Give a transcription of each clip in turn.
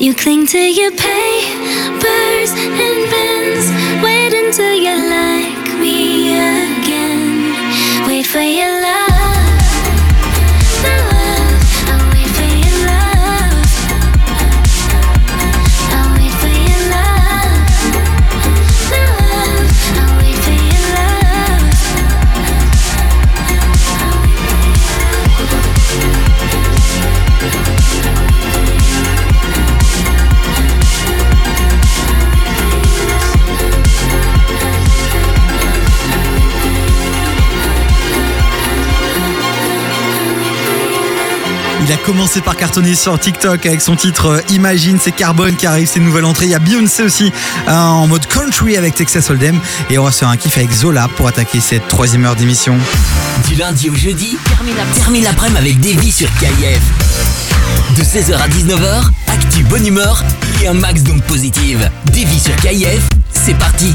You cling to your papers and pens. Wait until you like me again. Wait for your love. Il a commencé par cartonner sur TikTok avec son titre Imagine, c'est Carbone qui arrive, c'est une nouvelle entrée. Il y a Beyoncé aussi en mode country avec Texas Hold'em. Et on va se faire un kiff avec Zola pour attaquer cette 3e heure d'émission. Du lundi au jeudi, termine l'après-midi avec Davy sur KIF. De 16h à 19h, actu bonne humeur et un max d'ondes positives. Davy sur KIF, c'est parti.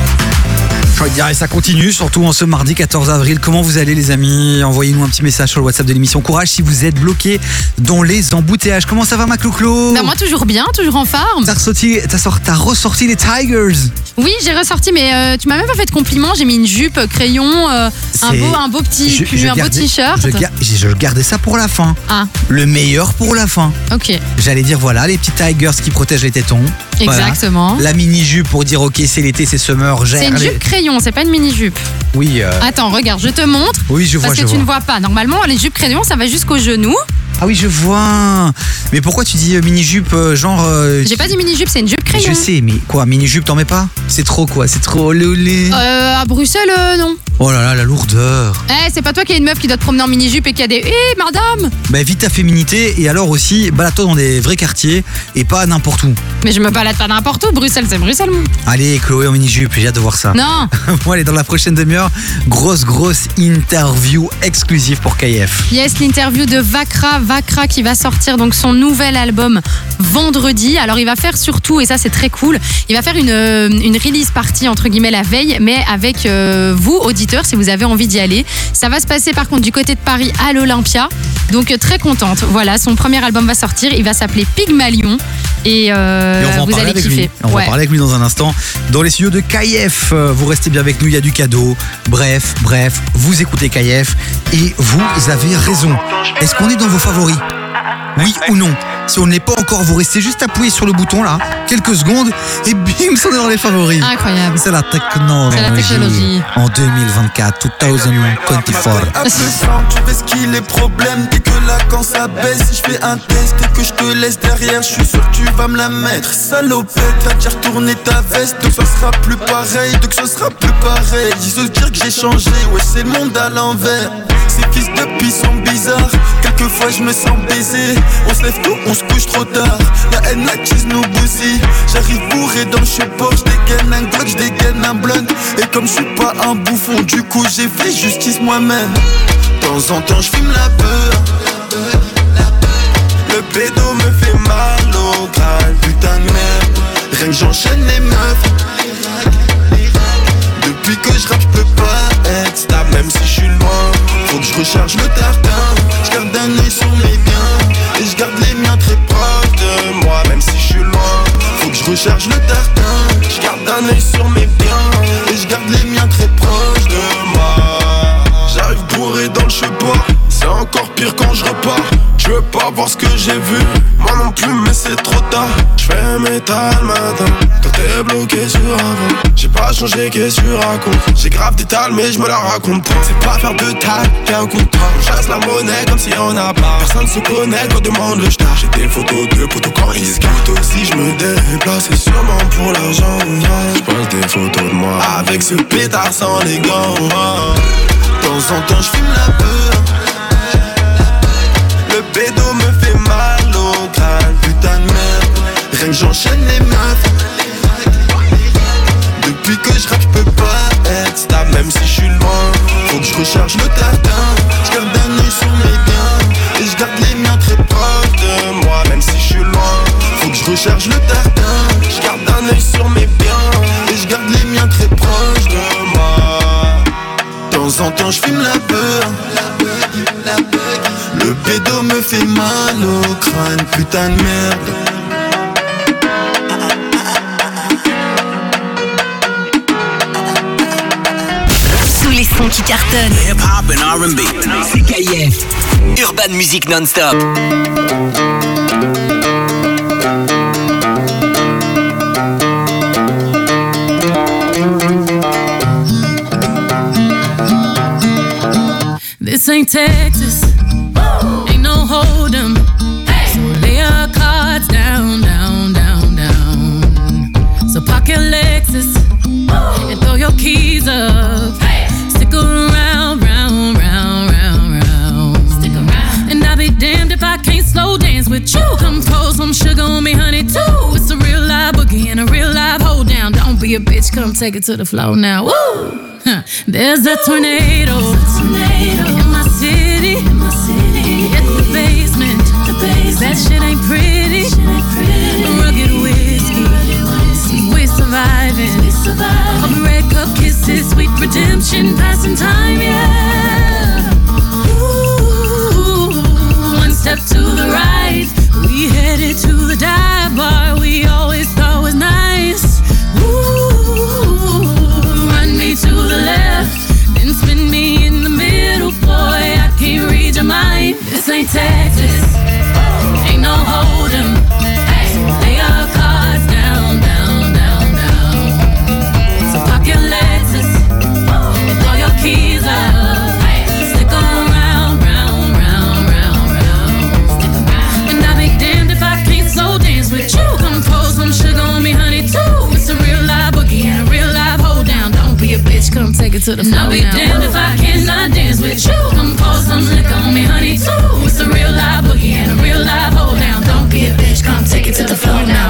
Je vais dire, et ça continue, surtout en ce mardi 14 avril. Comment vous allez, les amis? Envoyez-nous un petit message sur le WhatsApp de l'émission. Courage si vous êtes bloqué dans les embouteillages. Comment ça va, ma Clo-Clo? Moi, toujours bien, toujours en forme. T'as ressorti les Tigers. Oui, j'ai ressorti, mais tu m'as même pas fait de compliment. J'ai mis une jupe, crayon, un beau petit pull, un beau t-shirt. Je gardais ça pour la fin. Ah. Le meilleur pour la fin. Ok. J'allais dire, voilà, les petits Tigers qui protègent les tétons. Exactement. Voilà. La mini-jupe pour dire, ok, c'est l'été, c'est summer. C'est une jupe crayon, c'est pas une mini-jupe. Oui. Attends, regarde, je te montre. Oui, je vois. Parce que tu ne vois pas. Normalement, les jupes crayon, ça va jusqu'au genou. Ah oui, je vois. Mais pourquoi tu dis mini-jupe, genre... J'ai pas dit mini-jupe, c'est une jupe crayon. Je sais, mais quoi, mini-jupe, t'en mets pas? C'est trop quoi? C'est trop olé. À Bruxelles, non. Oh là là, la lourdeur. C'est pas toi qui as une meuf qui doit te promener en mini-jupe et qui a des... madame. Bah vite ta féminité et alors aussi, balade-toi dans des vrais quartiers et pas n'importe où. Mais je me balade pas n'importe où, Bruxelles, c'est Bruxelles. Allez, Chloé en mini-jupe, j'ai hâte de voir ça. Non. Bon, allez, dans la prochaine demi-heure, grosse interview exclusive pour KF. Yes, l'interview de Vakra qui va sortir donc son nouvel album vendredi. Alors il va faire surtout, et ça c'est très cool, il va faire une release party entre guillemets la veille, mais avec vous auditeurs si vous avez envie d'y aller. Ça va se passer par contre du côté de Paris à l'Olympia. Donc très contente. Voilà, son premier album va sortir, il va s'appeler Pygmalion et vous allez kiffer. On va parler avec lui dans un instant dans les studios de KF. Vous restez bien avec nous, il y a du cadeau. Bref, vous écoutez KF et vous avez raison. Est-ce qu'on est dans vos favoris? Oui ou non? Si on ne l'est pas encore, vous restez juste appuyé sur le bouton là, quelques secondes, et bim, on est dans les favoris. Incroyable. C'est la technologie. En 2024, 2024. Tu fais ce qu'il est problème dès que la quand ça baisse. Si je fais un test et que je te laisse derrière, je suis sûr que tu vas me la mettre. Salopette, t'as déjà retourné ta veste, donc ça sera plus pareil, Ils se dire que j'ai changé, ouais c'est le monde à l'envers. Ces fils de pis sont bizarres, quelquefois je me sens baisé. On se lève tôt, on se couche trop tard. La haine attise nous bousille. J'arrive bourré dans le support, j'dégaine un Glock, j'dégaine un blunt. Et comme je suis pas un bouffon, du coup j'ai fait justice moi-même. De temps en temps j'fume la peur. Le pédo me fait mal au crâne, putain de merde. Rien que j'enchaîne les meufs. Depuis que je rappe, je peux pas être stable, même si je suis loin. Faut que je recharge le tartin. Je garde un œil sur mes biens et je garde les miens très proches de moi, même si je suis loin. Faut que je recharge le tartin. Je garde un œil sur mes biens et je garde les miens très proches de moi. J'arrive bourré dans le chepot, c'est encore pire quand je repars. Je veux pas voir ce que j'ai vu, moi non plus mais c'est trop tard. J'fais métal matin, toi t'es bloqué sur avant. J'ai pas changé, qu'est-ce que tu racontes? J'ai grave des tales mais je me la raconte pas. C'est pas faire de tales qu'un contrat. On chasse la monnaie comme si on a pas. Personne se connaît quand on demande le star. J'ai des photos de potos quand ils se gâtent. Aussi je me déplace, c'est sûrement pour l'argent. J'pose des photos de moi avec ce pétard sans les gants. De temps en temps j'fume la peur. Le pédo me fait mal au crâne, putain de merde. Rien que j'enchaîne les meufs. Depuis que je rappe, je peux pas être stable, même si je suis loin. Faut que je recharge le tartin. Je garde un œil sur mes biens et je garde les miens très proches de moi, même si je suis loin. Faut que je recharge le tartin. Je garde un œil sur mes biens et je garde les miens très proches de moi. De temps en temps, je fume la peur. Le pédo me fait mal au crâne, putain de merde. les sons qui cartonnent. Hip-hop and R&B. C'est KIF. Urban Music Non-Stop. This ain't Texas, ain't no hold'em. So lay your cards down, down, down, down. So park your Lexus and throw your keys up. Stick around, round, round, round, round. Stick around. And I'll be damned if I can't slow dance with you. Come pour some sugar on me, honey, too. It's a real live boogie and a real live hold down. Don't be a bitch, come take it to the floor now. Woo! There's a tornado in my city, at the basement. That shit ain't pretty. Rugged whiskey, we're surviving. All the red cup kisses, sweet redemption, passing time, yeah. Ooh, one step to the right, we headed to the dive bar we always thought was nice. Ooh, run me to the left, then spin me in the middle, boy, I can't read your mind. This ain't Texas, ain't no hold'em. Lay your cards down, down, down, down. So pop your Lexus and throw your keys up. Stick around, round, round, round, round. And I'll be damned if I can't slow dance with you. Come pour some sugar on me, honey, too. It's a real live boogie and a real live hold down. Don't be a bitch, come take it to the floor. I'll be damned if I cannot dance with you. Come pour some liquor on me, honey, too. It's a real live boogie and a real live hold down. Don't be a bitch, come take it to the floor now.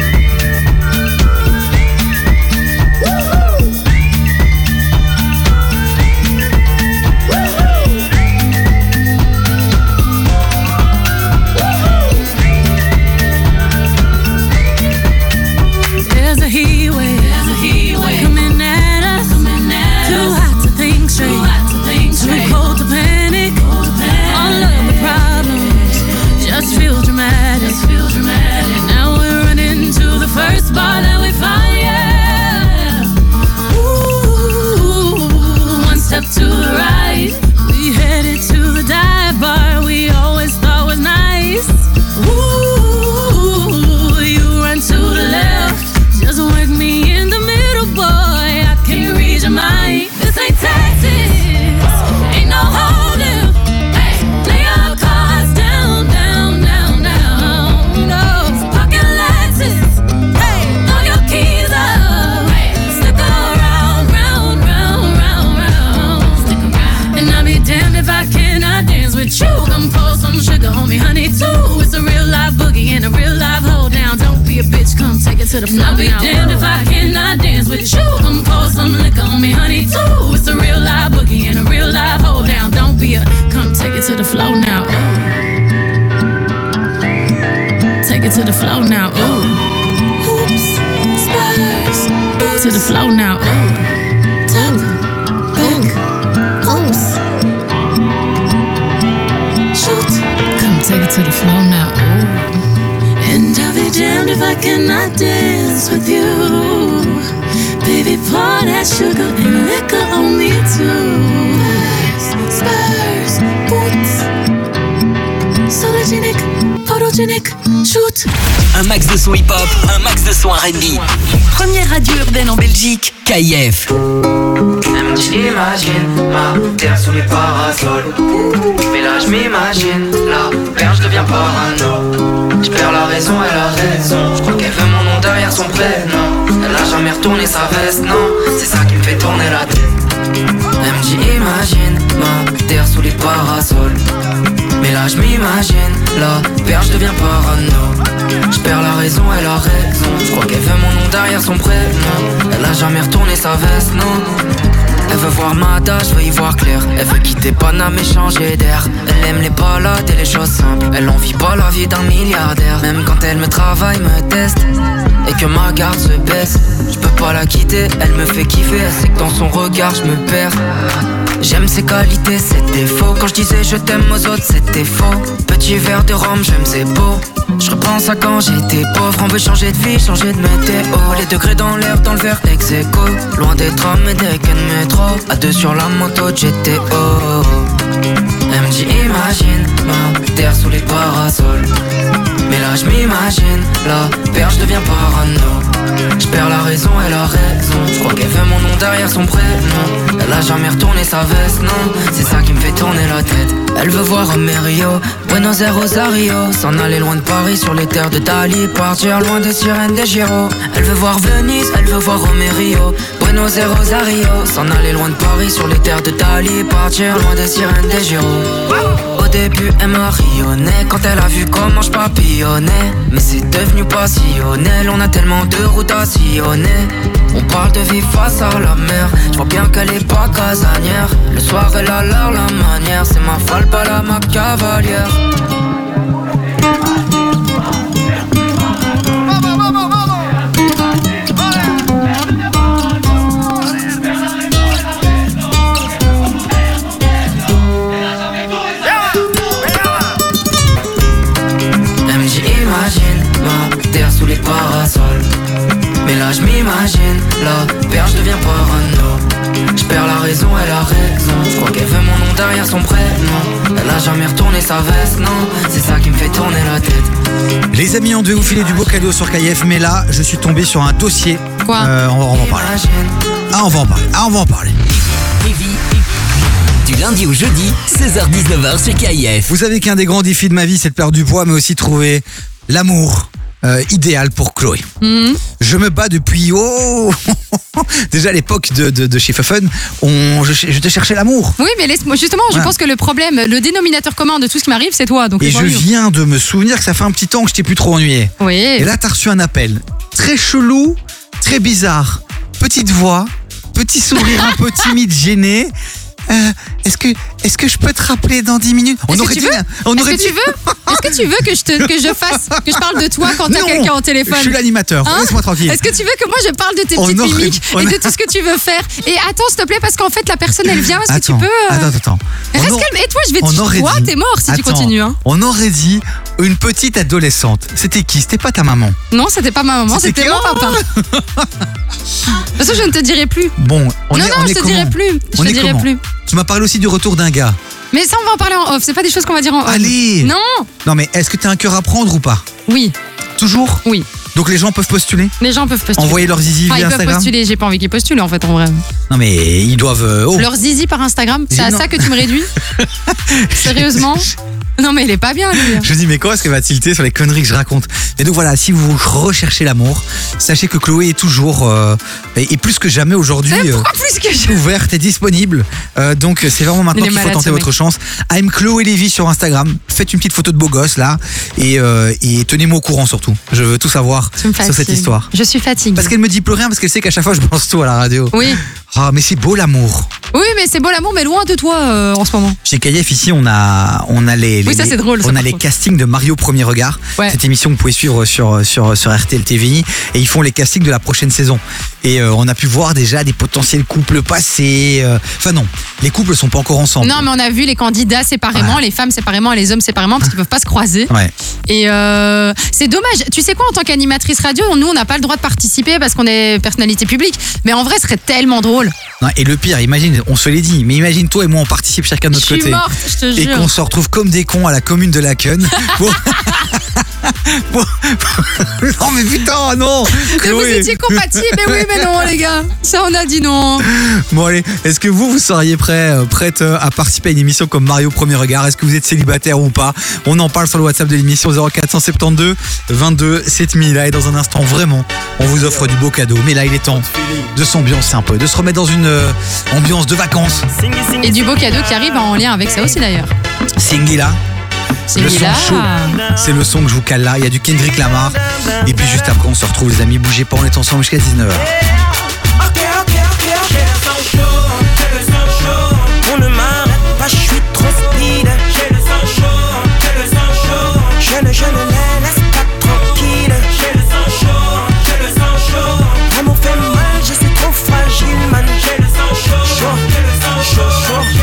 There's a heat wave coming at us. Too hot to think straight, too cold to panic. All of the problems just feel dramatic. Now we're running to the first bar that we find, yeah. Ooh, one step to the right, we headed to the dive bar we always thought was nice. Ooh, you run to the left, just work me in the middle, boy, I can't read your mind. This ain't Texas, ain't no hold'em. Lay your cards down, down, down, down. No, pocket Lexus, throw your keys up. Stick around, round, round, round, round. And I'll be damned if I cannot dance with you. Come pour some sugar on me, honey, too. It's a real live boogie and a real live hold down. Don't be a bitch, come take it to the floor. I'll be damned if I cannot dance with you. Come pour some liquor on me, honey, too. It's a real live boogie and a real live hold down. Don't be a, come take it to the floor now. Take it to the floor now. Ooh. Hoops, spurs, to the floor now. Ooh. Top, back, oops. Shoot, come take it to the floor now. Ooh. And I'll be damned if I cannot dance with you. Baby, pour that sugar and liquor on me too. Spurs, boots, sologenic, photogenic, shoot. Un max de son hip-hop, un max de son R&B. Première radio urbaine en Belgique, KIF. J'imagine ma terre sous les parasols. Mais là je m'imagine, la perche devient parano. Je perds la raison, elle a raison. Je crois qu'elle veut mon nom derrière son prénom. Elle a jamais retourné sa veste, non. C'est ça qui me fait tourner la tête. Elle me dit imagine ma terre sous les parasols. Mais là je m'imagine, la perche devient parano. Je perds la raison, elle a raison. Je crois qu'elle veut mon nom derrière son prénom. Elle a jamais retourné sa veste, non. Elle veut voir ma tâche, je veux y voir clair. Elle veut quitter Paname et changer d'air. Elle aime les balades et les choses simples. Elle en vit pas la vie d'un milliardaire. Même quand elle me travaille, me teste et que ma garde se baisse, je peux pas la quitter, elle me fait kiffer. Elle sait que dans son regard je me perds. J'aime ses qualités, ses défauts. Quand je disais je t'aime aux autres, c'était faux. Petit verre de rhum, j'aime ses beaux. Je repense à quand j'étais pauvre. On veut changer de vie, changer de météo. Les degrés dans l'air, dans le verre ex aequo. Loin des trams et des quais de métro. À deux sur la moto GTO. Elle me dit imagine ma terre sous les parasols. Mais là je m'imagine la perche devient parano. Je perds la raison, elle a raison. Je crois qu'elle veut mon nom derrière son prénom. Elle a jamais retourné sa veste, non. C'est ça qui me fait tourner la tête. Elle veut voir Rio, Buenos Aires, Rosario. S'en aller loin de Paris sur les terres de Dali. Partir loin des sirènes des Giro. Elle veut voir Venise, elle veut voir Rio, Buenos Aires, Rosario. S'en aller loin de Paris sur les terres de Dali. Partir loin des sirènes des Giro. Au début elle m'a rayonné quand elle a vu comment je papillonnais. Mais c'est devenu passionnel, on a tellement de routes à sillonner. On parle de vie face à la mer, je vois bien qu'elle est pas casanière. Le soir elle a l'air la manière, c'est ma folle pas la ma cavalière. Sous les parasols. Mais là je m'imagine, la perche devient parano. Je perds la raison, elle a raison. Je crois qu'elle veut mon nom derrière son prénom. Elle a jamais retourné sa veste, non. C'est ça qui me fait tourner la tête. Les amis, on devait vous filer du beau cadeau sur KF, mais là je suis tombé sur un dossier. Quoi on va en parler. On va en parler. Du lundi au jeudi, 16h-19h sur KF. Vous savez qu'un des grands défis de ma vie, c'est de perdre du poids, mais aussi trouver l'amour idéal pour Chloé. Je me bats depuis déjà à l'époque de chez Fuffen, je te cherchais l'amour. Oui, mais laisse-moi justement, je pense que le problème, le dénominateur commun de tout ce qui m'arrive, c'est toi. Donc et je viens de me souvenir que ça fait un petit temps que je t'ai plus trop ennuyé. Oui. Et là, t'as reçu un appel très chelou, très bizarre, petite voix, petit sourire un peu timide, gêné. Est-ce que je peux te rappeler dans 10 minutes? Est-ce que tu veux que je parle de toi quand t'as quelqu'un au téléphone? Je suis l'animateur, laisse-moi tranquille. Est-ce que tu veux que moi je parle de tes petites mimiques et de tout ce que tu veux faire? Et attends, s'il te plaît, parce qu'en fait la personne elle vient, est-ce que tu peux Attends. Reste calme, et toi je vais te dire, toi t'es mort si tu continues. On aurait dit une petite adolescente. C'était qui? C'était pas ta maman? Non, c'était pas ma maman, c'était mon papa. De toute façon, je ne te dirai plus. Bon, je te dirai plus. Je te dirai plus. Tu m'as parlé aussi du retour d'un gars. Mais ça, on va en parler en off. C'est pas des choses qu'on va dire en off. Allez. Non, mais est-ce que t'as un cœur à prendre ou pas? Oui. Toujours? Oui. Donc les gens peuvent postuler? Les gens peuvent postuler. Envoyer leur zizi via Instagram? Ils peuvent postuler, j'ai pas envie qu'ils postulent en fait en vrai. Non mais ils doivent... Leur zizi par Instagram? C'est à ça que tu me réduis? Sérieusement? Non mais il est pas bien lui. Je me dis mais quand est-ce qu'elle va tilter sur les conneries que je raconte? Et donc voilà, si vous recherchez l'amour, sachez que Chloé est toujours et plus que jamais aujourd'hui ouverte et disponible. Donc c'est vraiment maintenant qu'il faut tenter votre chance. I'm Chloé Lévy sur Instagram. Faites une petite photo de beau gosse là et tenez-moi au courant surtout. Je veux tout savoir sur cette histoire. Je suis fatiguée. Parce qu'elle me dit plus rien parce qu'elle sait qu'à chaque fois je pense tout à la radio. Oui. Ah mais c'est beau l'amour. Oui mais c'est beau l'amour mais loin de toi en ce moment. Chez KF ici on a les ça, c'est drôle, on a les castings de Mario Premier Regard. Ouais. Cette émission que vous pouvez suivre sur RTL TVI et ils font les castings de la prochaine saison. Et on a pu voir déjà des potentiels couples passés. Enfin non, les couples sont pas encore ensemble. Non mais on a vu les candidats séparément, les femmes séparément et les hommes séparément parce qu'ils peuvent pas se croiser. Ouais. Et c'est dommage. Tu sais quoi, en tant qu'animatrice radio, nous on n'a pas le droit de participer parce qu'on est personnalité publique. Mais en vrai, ce serait tellement drôle. Non, et le pire, imagine, on se l'est dit, mais imagine toi et moi on participe chacun de notre côté. Je suis morte, je te jure. Et qu'on se retrouve comme des cons à la commune de Laken. Non mais putain, non. Mais vous étiez compatibles, mais oui, mais non les gars. Ça on a dit non. Bon allez, est-ce que vous seriez prête à participer à une émission comme Mario Premier Regard? Est-ce que vous êtes célibataire ou pas? On en parle sur le WhatsApp de l'émission 0472 22 7000. Et dans un instant vraiment, on vous offre du beau cadeau. Mais là il est temps de s'ambiancer un peu, de se remettre dans une ambiance de vacances. Et du beau cadeau qui arrive en lien avec ça aussi d'ailleurs. Singila. Le son chaud, c'est le son que je vous cale là. Il y a du Kendrick Lamar. Et puis juste après on se retrouve les amis. Bougez pas, on est ensemble jusqu'à 19h. On ne m'arrête pas, je suis trop speed. J'ai le sang chaud, je ne les laisse pas tranquille. J'ai le sang chaud, l'amour fait mal, je suis trop fragile man. J'ai le sang chaud,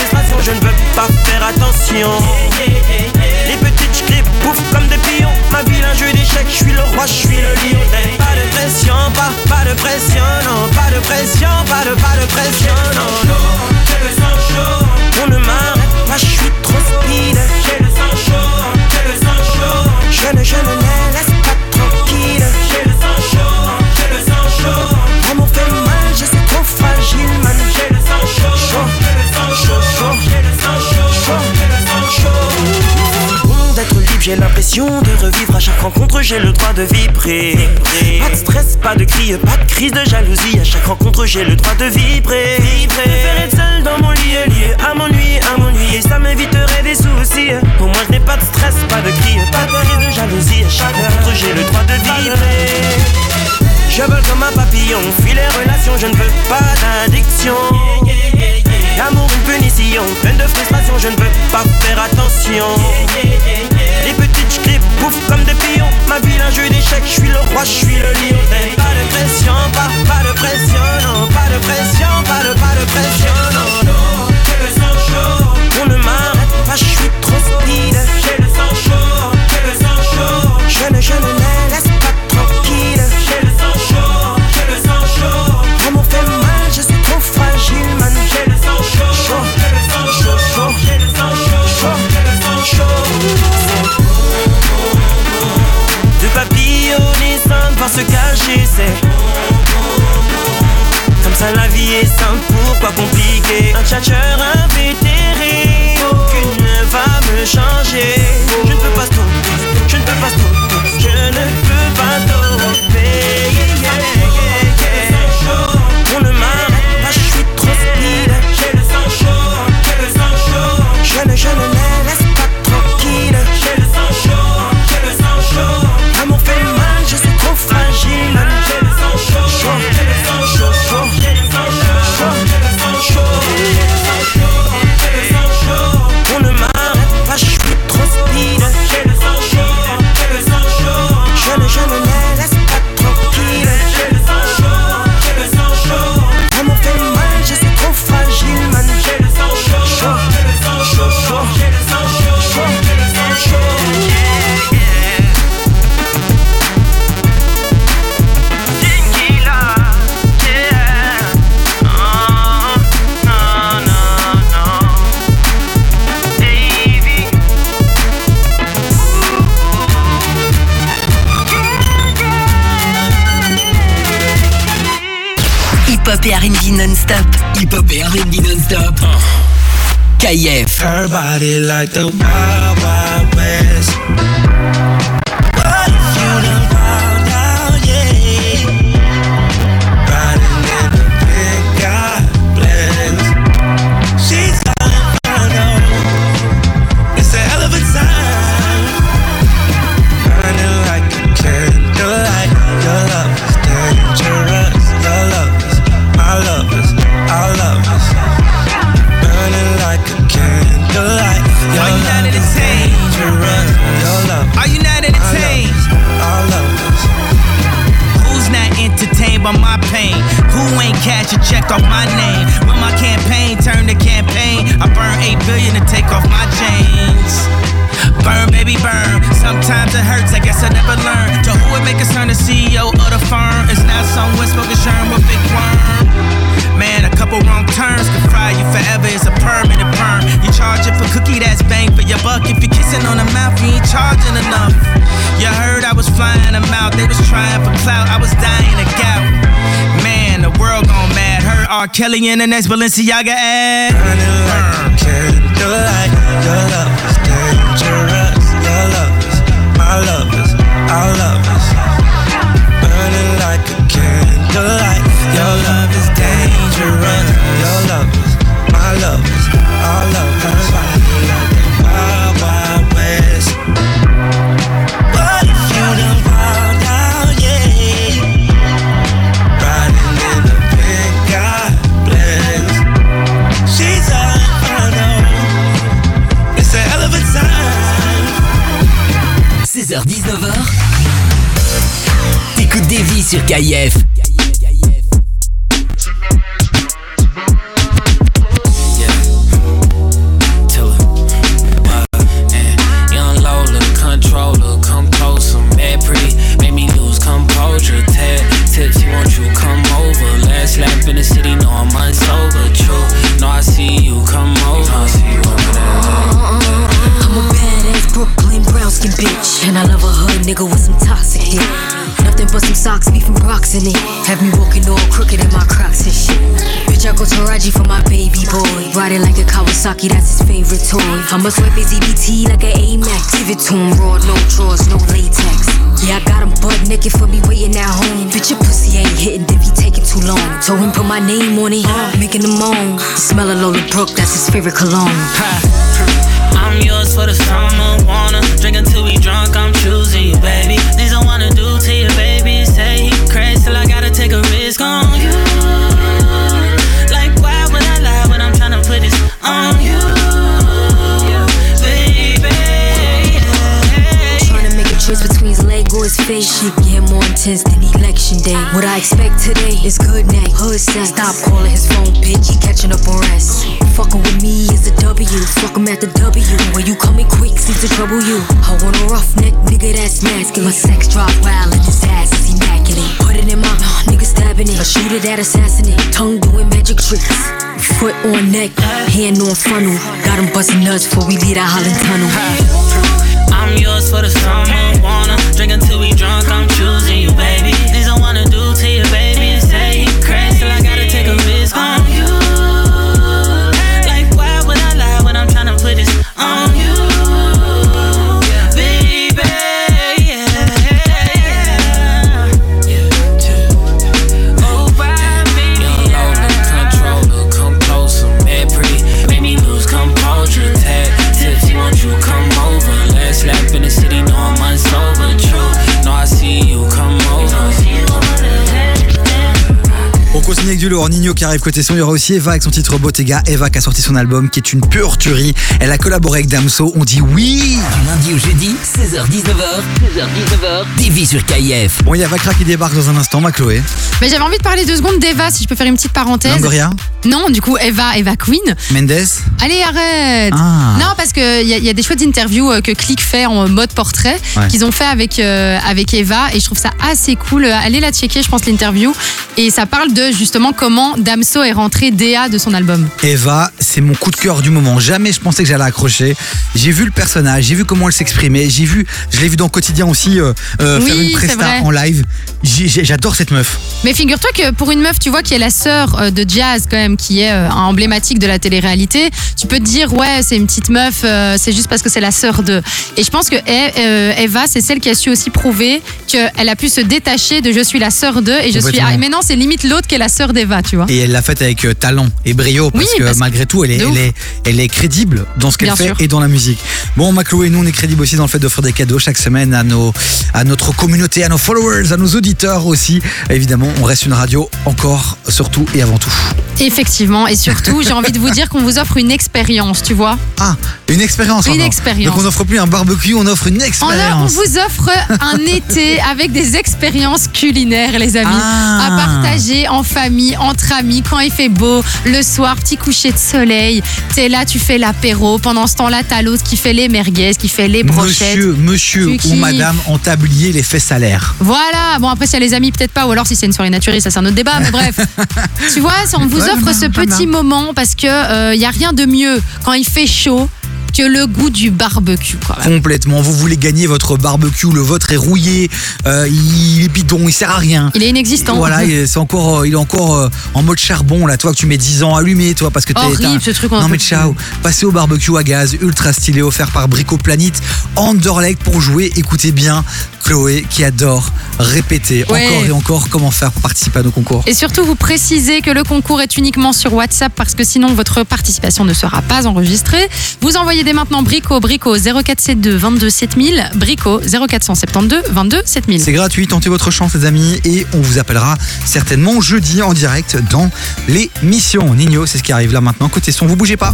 frustration, je ne veux pas faire attention. Les petites je les bouffe comme des pions. Ma vie un jeu d'échecs, je suis le roi, je suis le lion. Pas de pression, pas de pression, non. Pas de pression, pas de pression, non. J'ai le sang chaud, on ne m'arrête pas, je suis trop speed. J'ai le sang chaud, j'ai le sang chaud. Je ne les laisse pas tranquille. J'ai le sang chaud, j'ai le sang chaud. L'amour fait mal, je suis trop fragile, man. J'ai le sang chaud, j'ai le sang chaud, j'ai le sang chaud, j'ai le sang chaud. Bon d'être libre, j'ai l'impression de revivre à chaque rencontre, j'ai le droit de vibrer. Pas de stress, pas de cris, pas de crise de jalousie. À chaque rencontre, j'ai le droit de vibrer. Préfère être seul dans mon lit, lié à m'ennuyer, et ça m'éviterait des soucis. Au moins, je n'ai pas de stress, pas de cris, pas de crise de jalousie. À chaque rencontre, j'ai le droit de vibrer. Je vole comme un papillon, fuis les relations, je ne veux pas d'addiction. L'amour une punition, pleine de frustration, je ne veux pas faire attention. Les petites je les bouffe comme des pions. Ma vie un jeu d'échecs, je suis le roi, je suis le lion. Pas de pression, pas de pression, non. Pas de pression, pas de pression, non. J'ai le sang chaud, on ne m'arrête pas, je suis trop speed. J'ai le sang chaud, j'ai le sang chaud. Je ne les laisse pas tranquille. J'ai le sang chaud, j'ai le sang chaud. L'amour fait mal, je suis trop fragile, man. J'ai le sang chaud, j'ai le sang chaud, j'ai le sang chaud, j'ai le sang chaud. De papillonner sans devoir se cacher, c'est comme ça la vie est simple, pourquoi compliquer? Un tchatcheur invétéré, aucune ne va me changer. Je ne peux pas stopper, je ne peux pas stopper, je ne peux pas stopper. On ne m'arrête pas, je suis trop speed. J'ai le sang chaud, j'ai le sang chaud. Je ne les laisse pas tranquille. J'ai le sang chaud, j'ai le sang chaud. L'amour fait mal, je suis trop fragile. J'ai le sang chaud, j'ai le sang chaud, j'ai le sang chaud, j'ai le sang chaud, j'ai le sang chaud, j'ai le sang chaud. On ne m'arrête pas, je suis trop speed. J'ai le sang chaud, j'ai le sang chaud. Je ne les laisse pas tranquille. J'ai le sang chaud, j'ai le sang chaud. L'amour fait mal, je suis trop fragile, man. J'ai le sang chaud, j'ai le sang chaud, j'ai le sang chaud, j'ai le sang chaud. Hip-hop et R&B non-stop. Hip-hop et R&B non-stop. KF. Her body like the Wild Wild West. What if you done found out, yeah? Riding in the big God bless. She's gonna find out. It's a hell of a time. Burning like a candlelight. Your love is dangerous. Your love is my love is our love is burning like a candlelight. Your love is dangerous. Your love. Are you not entertained? Our love is. Who's not entertained by my pain? Who ain't cash a check off my name? When my campaign turned to campaign, I burned 8 billion to take off my chains. Burn, baby, burn. Sometimes it hurts, I guess I never learned. To who it make us turn the CEO of the firm? It's not someone smoking sherm with big worm. Man, a couple wrong turns can fry you forever. It's a permanent perm. You charge it for cookie, that's bang for your buck. If you're kissing on the mouth, you ain't charging enough. You heard I was flying them out. They was trying for clout. I was dying of gout. Man, the world gone mad. Heard R. Kelly in the next Balenciaga ad. Burning like a candlelight. Your love is dangerous. Your love is my love is our love is burning like a candlelight. Your love is dangerous. Your love is my love is our love is body like the Wild Wild West. What if you done found out, yeah? Riding in the big God bless. She's all I know. It's a hell of a time. 16h-19h. T'écoutes Davy sur KF. in it. Have me walking all crooked in my Crocs and shit. Bitch, I go Taraji for my baby boy. Ride it like a Kawasaki, that's his favorite toy. I must whip his EBT like an AMAX. Give it to him raw, no drawers, no latex. Yeah, I got him butt naked for me waiting at home. Bitch, your pussy ain't hitting if he taking too long. Told him put my name on it, making him moan. The smell of Lola Brooke, that's his favorite cologne. I'm yours for the summer, wanna drink until we drunk, I'm choosing you, baby. Things I wanna do to you, baby. Say he crazy till I gotta take a risk on you. Like why would I lie when I'm tryna put this on you, baby? Tryna make a choice between his leg or his face. Shit get more intense than election day. What I expect today is good neck, hood sex. Stop calling his phone, bitch, he catching up on rest. Fucking with me is a W, fuck him at the W. When you coming quick, seems to trouble you. I want a roughneck nigga that's masculine. My sex drive wild and his ass is immaculate. Put it in my nigga stabbing it. A shooter that assassinate, tongue doing magic tricks. Foot on neck, hand on funnel. Got him busting nuts before we leave that Holland tunnel. I'm yours for the summer, wanna drink until we drunk, I'm choosing you, baby. Things I wanna do to you, baby. Say he crazy till I gotta take a risk on you. Put this on you, baby. Oh, baby. Young low, controller, come closer, mad pretty, make me lose composure. Tag tips, won't you come over? Last lap in the city, know I'm unsober. True, no, I see you come over. On continue avec du lourd. Nino qui arrive côté son. Il y aura aussi Eva avec son titre Bottega. Eva qui a sorti son album qui est une pure tuerie. Elle a collaboré avec Damso. On dit oui. Du lundi au jeudi, 16h-19h, TV sur KIF. Bon, il y a Vakra qui débarque dans un instant, ma Chloé. Mais j'avais envie de parler 2 secondes d'Eva, si je peux faire une petite parenthèse. Longoria. Non, du coup, Eva Queen. Mendes. Allez, arrête. Non, parce qu'il y a des chouettes interviews que Click fait en mode portrait, qu'ils ont fait avec Eva, et je trouve ça assez cool. Allez la checker, je pense, l'interview. Et ça parle de justement comment Damso est rentré DA de son album. Eva, c'est mon coup de cœur du moment. Jamais je pensais que j'allais accrocher. J'ai vu le personnage, j'ai vu comment elle s'exprimait, je l'ai vu dans Quotidien aussi faire une presta en live. J'adore cette meuf. Mais figure-toi que pour une meuf, tu vois, qui est la sœur de Jazz quand même, qui est emblématique de la télé-réalité, tu peux te dire ouais, c'est une petite meuf, c'est juste parce que c'est la sœur de. Et je pense que Eva, c'est celle qui a su aussi prouver qu'elle a pu se détacher de je suis la sœur de et je suis. Ah, mais non, c'est limite l'autre qui est la sœur d'Eva, tu vois. Et elle l'a faite avec talent et brio parce que malgré tout, elle est crédible dans ce qu'elle fait et dans la musique. Bon, ma Chloé, nous on est crédible aussi dans le fait d'offrir des cadeaux chaque semaine à notre communauté, à nos followers, à nos auditeurs aussi. Évidemment, on reste une radio encore, surtout et avant tout. Effectivement, et surtout, j'ai envie de vous dire qu'on vous offre une expérience, tu vois. Ah, une expérience. Une expérience. Donc on n'offre plus un barbecue, on offre une expérience. On vous offre un été avec des expériences culinaires, les amis, à partager en famille, entre amis, quand il fait beau, le soir, petit coucher de soleil. T'es là, tu fais l'apéro. Pendant ce temps-là, t'as l'autre qui fait les merguez, qui fait les brochettes. Monsieur ou madame en tablier les fesses à l'air. Voilà. Bon, après, si y a les amis, peut-être pas, ou alors si c'est une soirée naturelle, ça c'est un autre débat, mais bref. Tu vois, on vous offre ce petit moment parce que y a rien de mieux quand il fait chaud que le goût du barbecue. Quand même. Complètement. Vous voulez gagner votre barbecue, le vôtre est rouillé, il est bidon, il sert à rien. Il est inexistant. Voilà, il est encore en mode charbon là, toi que tu mets 10 ans allumé, toi parce que t'es horrible ce truc. Non mais ciao. Passez au barbecue à gaz, ultra stylé, offert par Brico Planète, Anderlecht pour jouer. Écoutez bien Chloé qui adore répéter encore et encore comment faire pour participer à nos concours. Et surtout vous précisez que le concours est uniquement sur WhatsApp parce que sinon votre participation ne sera pas enregistrée. Vous envoyez dès maintenant Brico 0472 22 7000, Brico 0472 22 7000. C'est gratuit, tentez votre chance les amis et on vous appellera certainement jeudi en direct dans l'émission. Nino, c'est ce qui arrive là maintenant, côté son, vous bougez pas.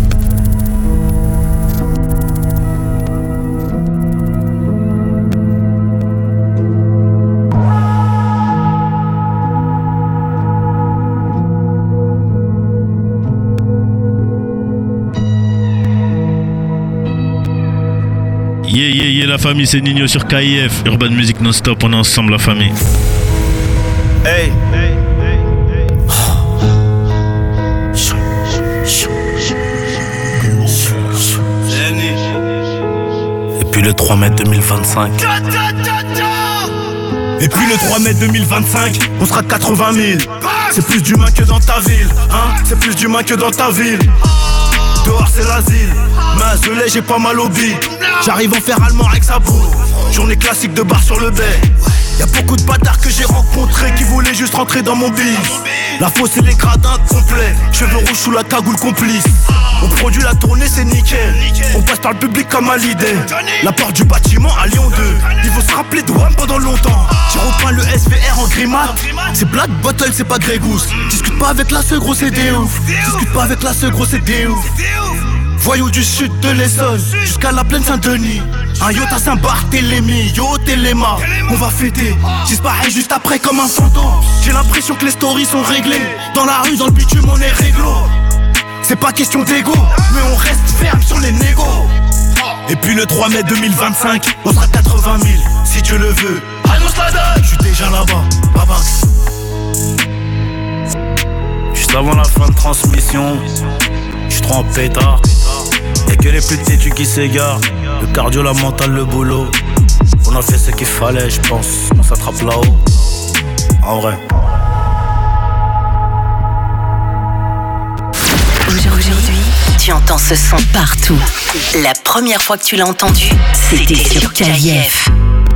Yeah, la famille, c'est Nino sur KIF. Urban Music non-stop, on est ensemble, la famille. Hey. Depuis le 3 mai 2025. Et puis le 3 mai 2025, on sera 80 000. C'est plus d'humains que dans ta ville, hein. C'est plus d'humains que dans ta ville. Dehors c'est l'asile, mais à Zelay j'ai pas mal au billes. J'arrive en fer allemand avec sa boue. Journée classique de bar sur le bay. Y'a beaucoup de bâtards que j'ai rencontrés qui voulaient juste rentrer dans mon bise. La fosse et les gradins complets, cheveux rouges sous la cagoule complice. On produit la tournée, c'est nickel. On passe par le public comme à l'idée. La porte du bâtiment à Lyon 2. Il faut se rappeler de WAM pendant longtemps. J'ai repeint le SVR en grimate. C'est Black Bottle, c'est pas Grey Goose. Discute pas avec la seule gros, c'est des ouf. Discute pas avec la seule gros, c'est des ouf. Voyous du sud de l'Essonne jusqu'à la plaine Saint-Denis. Un yacht à Saint-Barthélemy, yo Téléma. On va fêter, disparaît juste après comme un fantôme. J'ai l'impression que les stories sont réglées. Dans la rue, dans le bitume, on est réglo. C'est pas question d'ego, mais on reste ferme sur les négos. Et puis le 3 mai 2025, on sera 80 000, si Dieu le veut. Annonce la date, je suis déjà là-bas, baba. Juste avant la fin de transmission, je suis trop en pétard. Y'a que les plus têtus qui s'égarent. Le cardio, la mentale, le boulot. On a fait ce qu'il fallait, je pense. On s'attrape là-haut. En vrai. Aujourd'hui, tu entends ce son partout. La première fois que tu l'as entendu, c'était sur KIF.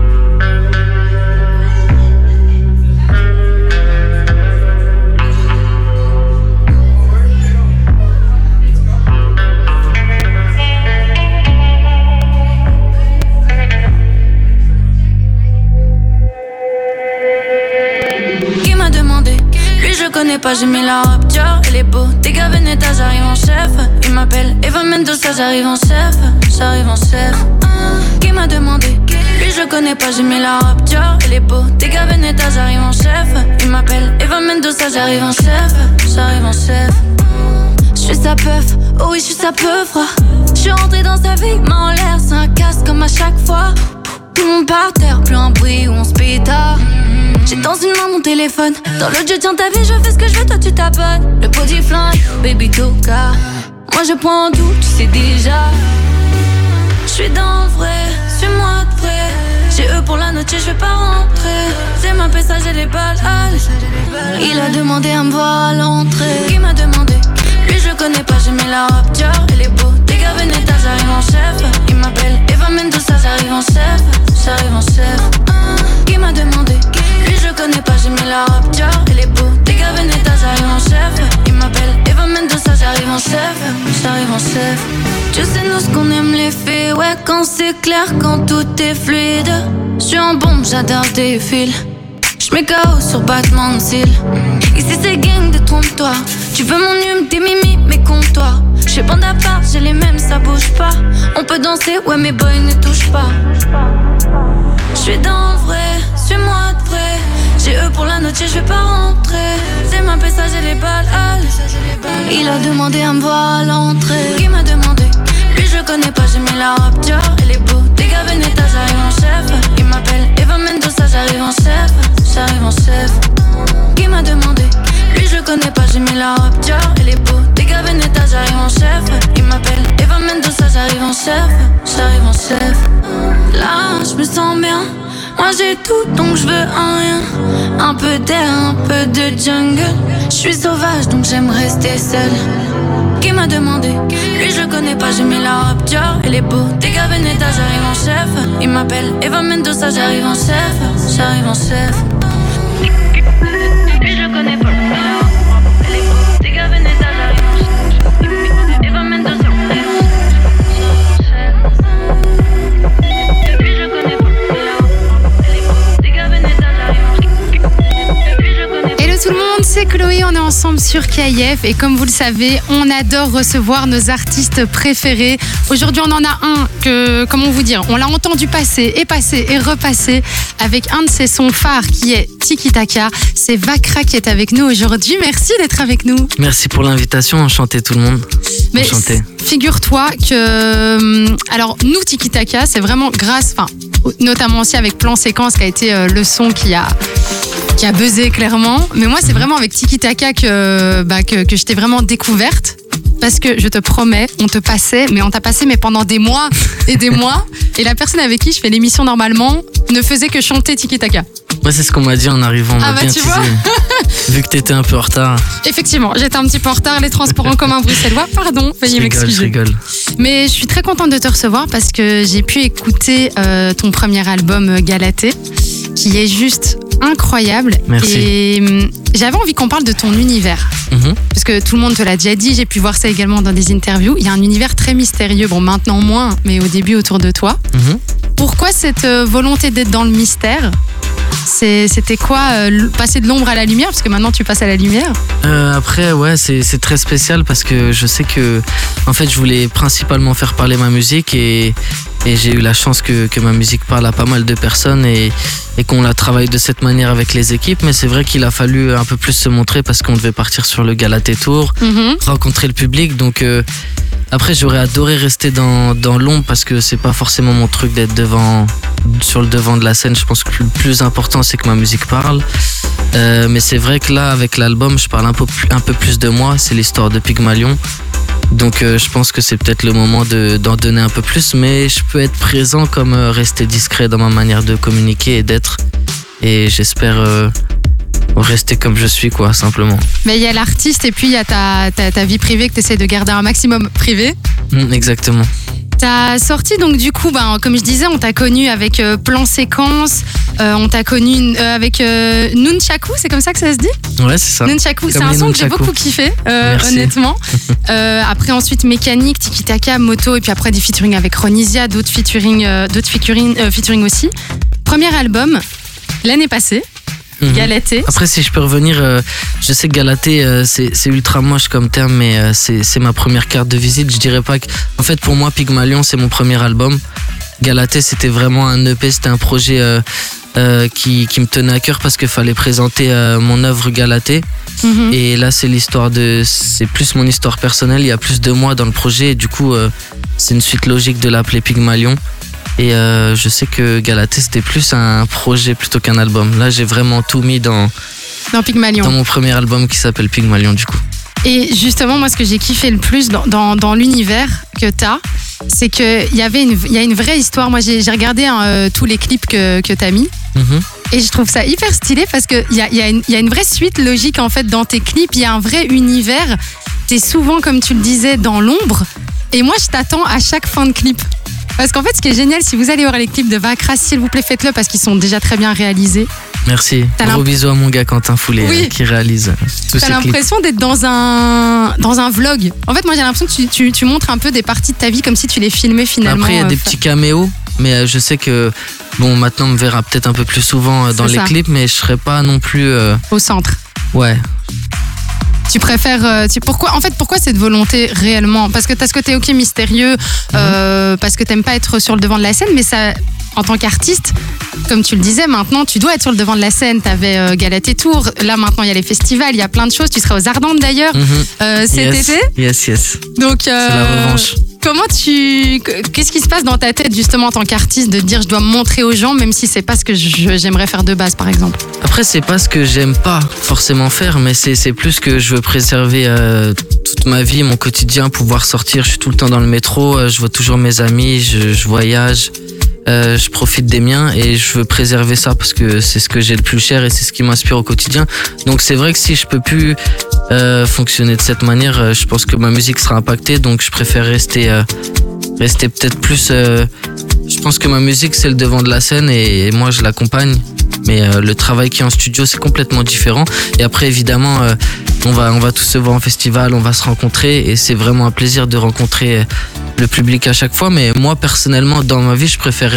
Je connais pas, j'ai mis la robe Dior, elle est beau. T'es gars Veneta, j'arrive en chef. Il m'appelle Eva Mendoza, j'arrive en chef. J'arrive en chef. Qui m'a demandé? Lui je connais pas, j'ai mis la robe Dior, elle est beau. T'es gars Veneta, j'arrive en chef. Il m'appelle Eva Mendoza, j'arrive en chef. J'arrive en chef. J'suis sa peuf, oh oui j'suis sa peuf. J'suis rentré dans sa vie, main en l'air, c'est un casse comme à chaque fois. Tout le monde par terre, plus un bruit où on se pétard. J'ai dans une main mon téléphone. Dans l'autre je tiens ta vie, je fais ce que je veux, toi tu t'abonnes. Le body flingue, baby toka. Moi je prends tout, tu sais déjà. J'suis dans le vrai, suis-moi de près. J'ai eux pour la noche, je vais pas rentrer. C'est ma pesa, j'ai les balles. Il a demandé à me voir à l'entrée. Qui m'a demandé? Lui je connais pas, j'ai mis la robe Dior, elle est beau. T'es gars Veneta, j'arrive en chef. Il m'appelle Eva Mendoza, j'arrive en chef. J'arrive en chef. Qui m'a demandé? Lui je connais pas, j'ai mis la robe Dior, elle est beau. T'es gars Veneta, j'arrive en chef. Il m'appelle Eva Mendoza, j'arrive en chef. J'arrive en chef. Tu sais nous ce qu'on aime les filles. Ouais quand c'est clair, quand tout est fluide. J'suis en bombe, j'adore tes fils. J'mets KO sur battement de cils. Ici c'est gang de trompe-toi. Tu veux mon hume, tes mimi, mais compte-toi. J'fais bande à part, j'ai les mêmes, ça bouge pas. On peut danser, ouais mes boys ne touchent pas. J'suis dans le vrai, suis-moi de près. J'ai eux pour la noche, je vais pas rentrer. C'est ma pesa, j'ai les balles. Il a demandé à me voir à l'entrée. Qui m'a demandé? Lui je connais pas, j'ai mis la robe Dior, elle est beau. T'es gars Veneta, j'arrive en chef. Il m'appelle Eva Mendoza, j'arrive en chef. J'arrive en chef. Qui m'a demandé? Lui je connais pas, j'ai mis la robe Dior, elle est beau. T'es gars Veneta, j'arrive en chef. Il m'appelle Eva Mendoza, j'arrive en chef. J'arrive en chef. Là je me sens bien. Moi j'ai tout donc je veux un rien. Un peu d'air, un peu de jungle. Je suis sauvage donc j'aime rester seule. Qui m'a demandé? Lui je connais pas, j'ai mis la robe Dior, elle est beau. T'es gars Veneta, j'arrive en chef. Il m'appelle Eva Mendoza, j'arrive en chef. J'arrive en chef. Lui je connais pas, elle est beau. T'es gars Veneta, j'arrive en chef. Eva Mendoza, j'arrive en chef. Lui je connais pas, elle est beau. T'es gars Veneta, j'arrive en chef. Hello tout le monde, c'est Chloé, on est ensemble sur KIF et comme vous le savez, on adore recevoir nos artistes préférés. Aujourd'hui, on en a un que, comment vous dire, on l'a entendu passer et repasser avec un de ses sons phares qui est Tiki Taka. C'est Vakra qui est avec nous aujourd'hui. Merci d'être avec nous. Merci pour l'invitation, enchanté tout le monde. Mais enchanté. Figure-toi que, alors nous Tiki Taka, c'est vraiment grâce, notamment aussi avec Plan Séquence qui a été le son qui a buzzé clairement. Mais moi, c'est vraiment avec Tiki Taka que je t'ai vraiment découverte. Parce que je te promets, on t'a passé pendant des mois et des mois. Et la personne avec qui je fais l'émission normalement ne faisait que chanter Tiki Taka. Ouais, c'est ce qu'on m'a dit en arrivant. On m'a bien tu teasé. vois. Vu que t'étais un peu en retard. Effectivement, j'étais un petit peu en retard. Les transports en commun bruxellois, pardon, veuillez m'excuser. Je rigole. Mais je suis très contente de te recevoir parce que j'ai pu écouter ton premier album Galatée, qui est juste incroyable. Merci. Et j'avais envie qu'on parle de ton univers. Parce que tout le monde te l'a déjà dit, j'ai pu voir ça également dans des interviews. Il y a un univers très mystérieux, bon maintenant moins, mais au début autour de toi. Pourquoi cette volonté d'être dans le mystère ? C'était quoi, passer de l'ombre à la lumière? Parce que maintenant tu passes à la lumière. Après, ouais, c'est très spécial parce que je sais que, en fait, je voulais principalement faire parler ma musique et j'ai eu la chance que ma musique parle à pas mal de personnes et qu'on la travaille de cette manière avec les équipes. Mais c'est vrai qu'il a fallu un peu plus se montrer parce qu'on devait partir sur le Galatée Tour, rencontrer le public. Donc après, j'aurais adoré rester dans l'ombre parce que c'est pas forcément mon truc d'être sur le devant de la scène. Je pense que le plus important, c'est que ma musique parle. Mais c'est vrai que là, avec l'album, je parle un peu plus de moi. C'est l'histoire de Pygmalion. Donc je pense que c'est peut-être le moment d'en donner un peu plus. Mais je peux être présent comme rester discret dans ma manière de communiquer et d'être. Et j'espère rester comme je suis, quoi, simplement. Mais il y a l'artiste et puis il y a ta vie privée que tu essaies de garder un maximum privé. Exactement. T'as sorti donc du coup, comme je disais, on t'a connu avec Plan Séquence, on t'a connu avec Nunchaku, c'est comme ça que ça se dit? Ouais, c'est ça. Nunchaku, c'est un son que j'ai beaucoup kiffé, honnêtement. Après ensuite Mécanique, Tiki Taka, Moto, et puis après des featuring avec Ronisia, d'autres featuring aussi. Premier album, l'année passée. Galatée. Après, si je peux revenir, je sais que Galatée, c'est ultra moche comme terme, mais c'est ma première carte de visite. Je dirais pas que. En fait, pour moi, Pygmalion, c'est mon premier album. Galatée, c'était vraiment un EP, c'était un projet qui me tenait à cœur parce qu'il fallait présenter mon œuvre Galatée. Et là, c'est plus mon histoire personnelle. Il y a plus de moi dans le projet, et du coup, c'est une suite logique de l'appeler Pygmalion. Et je sais que Galatée, c'était plus un projet plutôt qu'un album. Là, j'ai vraiment tout mis dans Pygmalion. Dans mon premier album qui s'appelle Pygmalion, du coup. Et justement, moi, ce que j'ai kiffé le plus dans l'univers que t'as, c'est qu'il y a une vraie histoire. Moi, j'ai regardé tous les clips que t'as mis. Et je trouve ça hyper stylé parce qu'il y a une vraie suite logique, en fait, dans tes clips. Il y a un vrai univers. T'es souvent, comme tu le disais, dans l'ombre. Et moi, je t'attends à chaque fin de clip. Parce qu'en fait, ce qui est génial, si vous allez voir les clips de Vakra, s'il vous plaît, faites-le parce qu'ils sont déjà très bien réalisés. Merci. Gros bisous à mon gars Quentin Foulet qui réalise tous ces clips. T'as l'impression d'être dans un vlog. En fait, moi, j'ai l'impression que tu montres un peu des parties de ta vie comme si tu les filmais finalement. Après, il y a des petits caméos, mais je sais que, maintenant, on me verra peut-être un peu plus souvent dans les clips, mais je serai pas non plus... Au centre. Ouais. Tu préfères... Pourquoi cette volonté réellement? Parce que t'as ce côté mystérieux, parce que t'aimes pas être sur le devant de la scène, mais ça, en tant qu'artiste, comme tu le disais, maintenant tu dois être sur le devant de la scène. T'avais Galatée Tour, là maintenant il y a les festivals, il y a plein de choses. Tu seras aux Ardentes d'ailleurs cet été. Yes. Donc, c'est la revanche. Qu'est-ce qui se passe dans ta tête justement en tant qu'artiste de te dire je dois me montrer aux gens même si c'est pas ce que j'aimerais faire de base par exemple? Après c'est pas ce que j'aime pas forcément faire, mais c'est plus que je veux préserver toute ma vie, mon quotidien, pouvoir sortir. Je suis tout le temps dans le métro, je vois toujours mes amis, je voyage, je profite des miens et je veux préserver ça parce que c'est ce que j'ai le plus cher et c'est ce qui m'inspire au quotidien. Donc c'est vrai que si je peux plus fonctionner de cette manière, je pense que ma musique sera impactée, donc je préfère rester peut-être plus... je pense que ma musique c'est le devant de la scène et moi je l'accompagne, mais le travail qui est en studio c'est complètement différent. Et après évidemment on va tous se voir en festival, on va se rencontrer et c'est vraiment un plaisir de rencontrer le public à chaque fois. Mais moi personnellement dans ma vie je préfère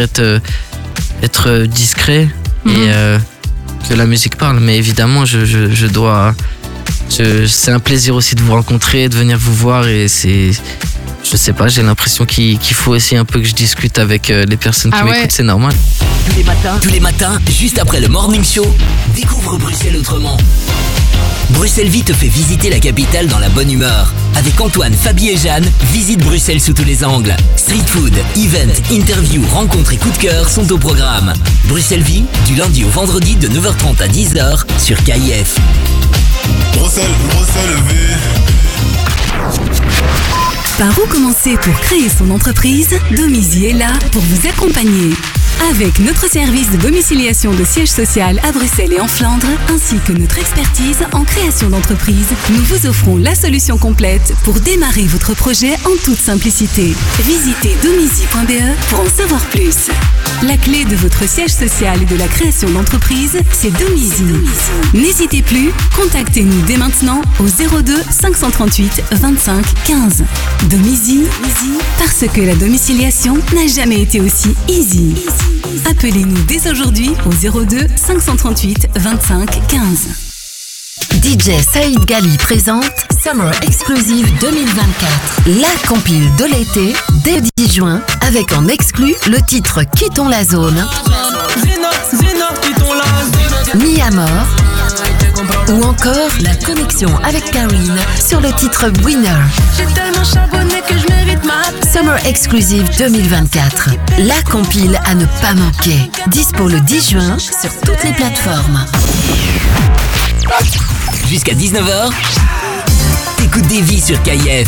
être discret et que la musique parle, mais évidemment je dois... c'est un plaisir aussi de vous rencontrer, de venir vous voir et c'est... Je sais pas, j'ai l'impression qu'il faut aussi un peu que je discute avec les personnes qui m'écoutent, c'est normal. Tous les matins, juste après le Morning Show, découvre Bruxelles autrement. Bruxelles Vie te fait visiter la capitale dans la bonne humeur. Avec Antoine, Fabie et Jeanne, visite Bruxelles sous tous les angles. Street food, event, interview, rencontres et coups de cœur sont au programme. Bruxelles Vie, du lundi au vendredi de 9h30 à 10h sur KIF. Bruxelles Vie. Par où commencer pour créer son entreprise? Domizy est là pour vous accompagner. Avec notre service de domiciliation de siège social à Bruxelles et en Flandre, ainsi que notre expertise en création d'entreprise, nous vous offrons la solution complète pour démarrer votre projet en toute simplicité. Visitez domizy.be pour en savoir plus. La clé de votre siège social et de la création d'entreprise, c'est Domizy. N'hésitez plus, contactez-nous dès maintenant au 02 538 25 15. Domizy, parce que la domiciliation n'a jamais été aussi easy. Appelez-nous dès aujourd'hui au 02 538 25 15. DJ Saïd Gali présente Summer Exclusive 2024. La compile de l'été dès 10 juin avec en exclu le titre Quittons la zone, Ni à mort ou encore la connexion avec Karine sur le titre Winner. J'ai tellement charbonné que je mérite ma Summer Exclusive 2024. La compile à ne pas manquer. Dispo le 10 juin sur toutes les plateformes. Jusqu'à 19h, t'écoutes Davy sur KIF.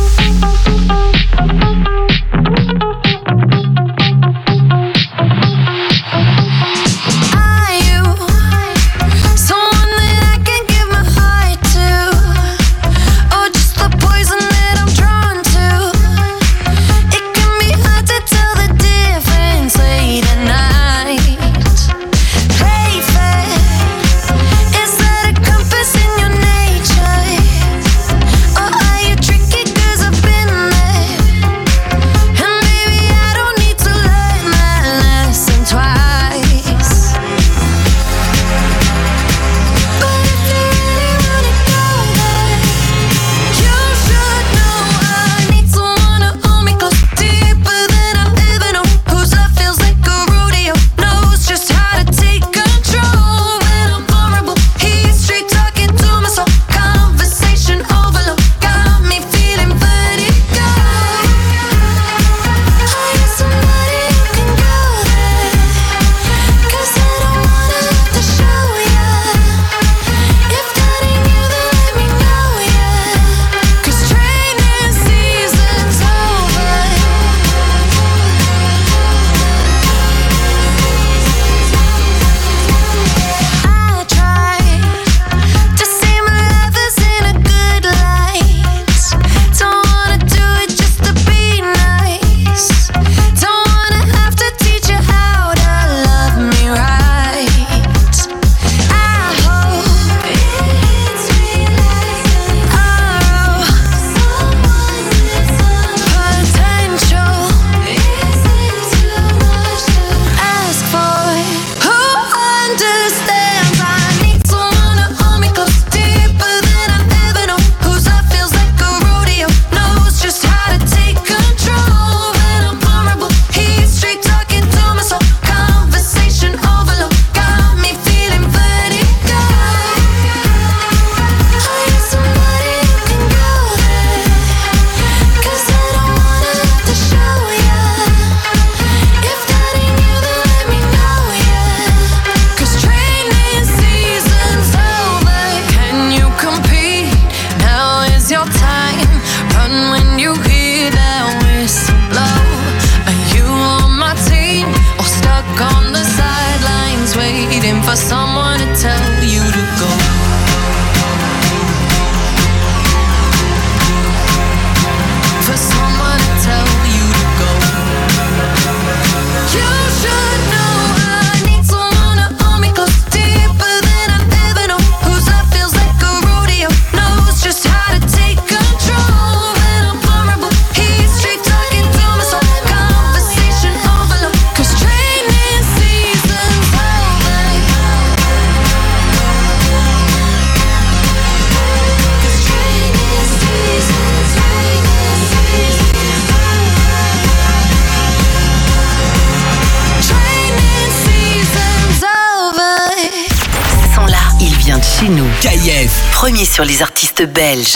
KIF, premier sur les artistes belges.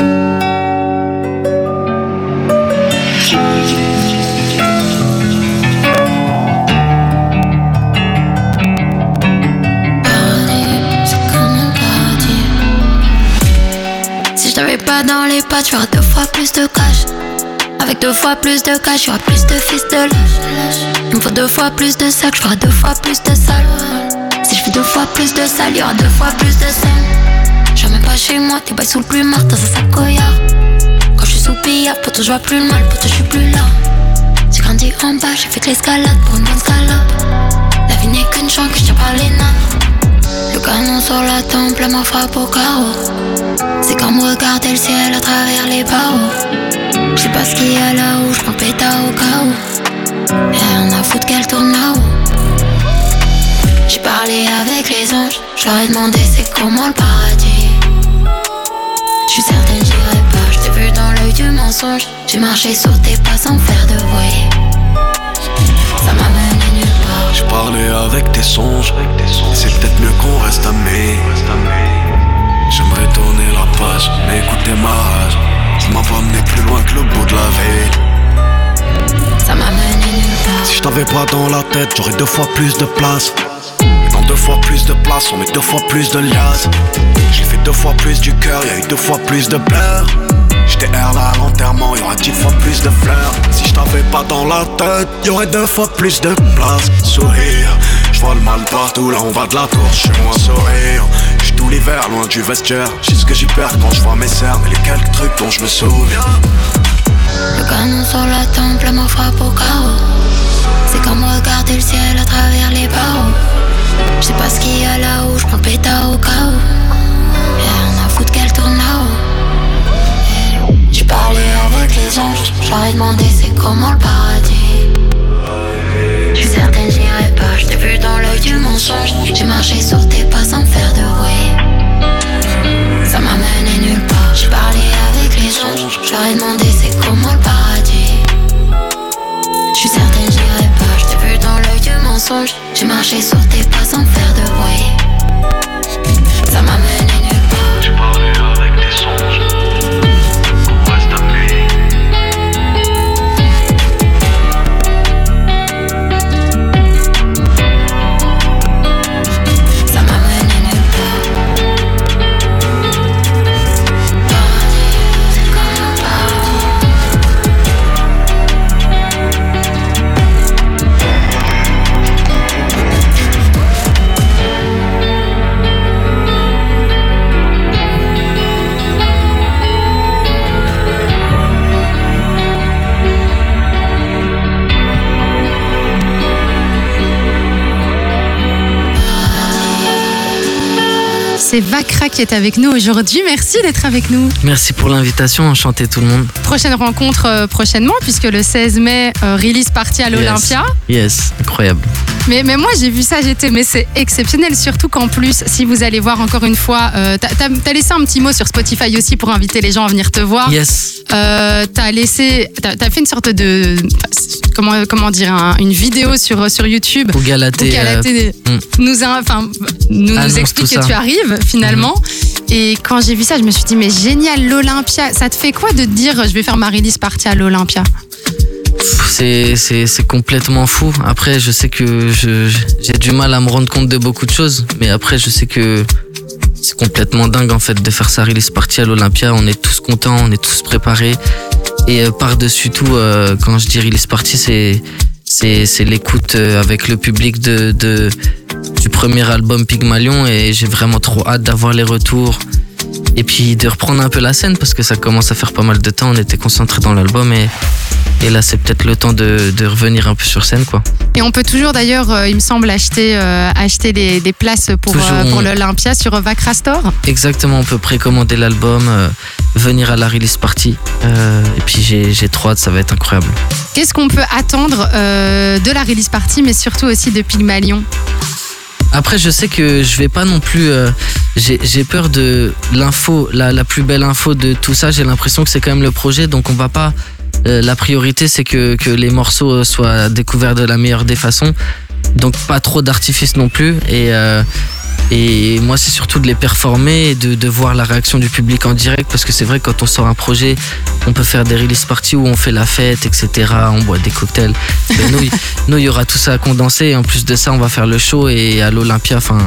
Si je t'avais pas dans les pattes, j'aurais 2 fois plus de cash. Avec Avec 2 fois plus de cash, y'aura plus de fils de lâche. Il me faut 2 fois plus de sacs, j'ferai 2 fois plus de salles. Si je fais 2 fois plus de salles, y'aura 2 fois plus de scènes. J'suis même pas chez moi, t'es bails sous le plumard dans un sac Goyard. Quand j'suis sous billard, poteau j'vois plus le mal, poteau j'suis plus là. J'ai grandi en bas, j'ai fait que l'escalade pour une bonne scalope. La vie n'est qu'une chance que j'tiens par les nains. Le canon sur la tempe, la main frappe au carreau. C'est comme regarder le ciel à travers les barreaux. J'sais pas ce qu'il y a là-haut, j'prends pétard au cas où. Y'a rien à foutre qu'elle tourne là-haut. J'ai parlé avec les anges, j'leur ai demandé c'est comment le paradis. J'suis certaine j'irai pas, j't'ai vu dans l'œil du mensonge. J'ai marché sur tes pas sans faire de bruit. Ça m'a mené nulle part. J'ai parlé avec tes songes, c'est peut-être mieux qu'on reste amis. J'aimerais tourner la page, mais écoutez ma rage. Ça m'a pas amené plus loin que le bout de la ville. Ça m'a mené nulle part. Si je t'avais pas dans la tête, j'aurais 2 fois plus de place. Et dans 2 fois plus de place, on met 2 fois plus de liasses. J'ai fait 2 fois plus du cœur, y'a eu 2 fois plus de pleurs. J'étais là à l'enterrement, y'aura 10 fois plus de fleurs. Si je t'avais pas dans la tête, y'aurait 2 fois plus de place. Sourire, j'vois le mal partout, là on va de la tour, j'suis moins sourire. J'suis tout l'hiver loin du vestiaire. J'sais ce que j'y perds quand j'vois mes cernes et les quelques trucs dont je me souviens. Le canon sur la tempe, la main frappe au carreau. C'est comme regarder le ciel à travers les barreaux. J'sais pas ce qu'il y a là-haut, j'prends pétard au cas où. Y'a rien à foutre qu'elle tourne là-haut. J'ai parlé avec les anges, j'leur ai demandé c'est comment le paradis. J'suis certaine j'irai pas, j't'ai vu dans l'œil du mensonge. J'ai marché sur tes pas sans faire de bruit. Ça m'a mené nulle part. J'ai parlé avec les anges, j'leur ai demandé c'est comment le paradis. J'suis certaine j'irai pas, j't'ai vu dans l'œil du mensonge. J'ai marché sur tes pas sans faire de bruit. Ça m'a mené nulle part. J'ai parlé avec tes songes. C'est Vakra qui est avec nous aujourd'hui. Merci d'être avec nous. Merci pour l'invitation, enchanté tout le monde. Prochaine rencontre prochainement, puisque le 16 mai, release party à l'Olympia. Yes, incroyable. Mais moi j'ai vu ça, mais c'est exceptionnel, surtout qu'en plus, si vous allez voir encore une fois, t'as laissé un petit mot sur Spotify aussi pour inviter les gens à venir te voir. Yes. T'as fait une sorte de, comment dire, une vidéo sur YouTube. Où Galatée nous explique que tu arrives finalement. Et quand j'ai vu ça, je me suis dit mais génial, l'Olympia. Ça te fait quoi de te dire je vais faire ma release party à l'Olympia? C'est complètement fou. Après, je sais que j'ai du mal à me rendre compte de beaucoup de choses, mais après, je sais que c'est complètement dingue en fait de faire sa release party à l'Olympia. On est tous contents, on est tous préparés. Et par-dessus tout, quand je dis release party, c'est l'écoute avec le public du premier album Pygmalion, et j'ai vraiment trop hâte d'avoir les retours. Et puis de reprendre un peu la scène parce que ça commence à faire pas mal de temps. On était concentrés dans l'album et là c'est peut-être le temps de revenir un peu sur scène quoi. Et on peut toujours d'ailleurs, il me semble, acheter des places pour l'Olympia sur Vakra Store. Exactement, on peut précommander l'album, venir à la release party. Et puis j'ai trop hâte, ça va être incroyable. Qu'est-ce qu'on peut attendre de la release party, mais surtout aussi de Pygmalion? Après, je sais que je vais pas non plus. J'ai peur de l'info, la plus belle info de tout ça. J'ai l'impression que c'est quand même le projet, donc on va pas. La priorité, c'est que les morceaux soient découverts de la meilleure des façons. Donc pas trop d'artifice non plus. Et moi, c'est surtout de les performer et de voir la réaction du public en direct, parce que c'est vrai que quand on sort un projet, on peut faire des release parties où on fait la fête, etc. On boit des cocktails. Mais nous, il y aura tout ça à condenser. Et en plus de ça, on va faire le show et à l'Olympia. Enfin,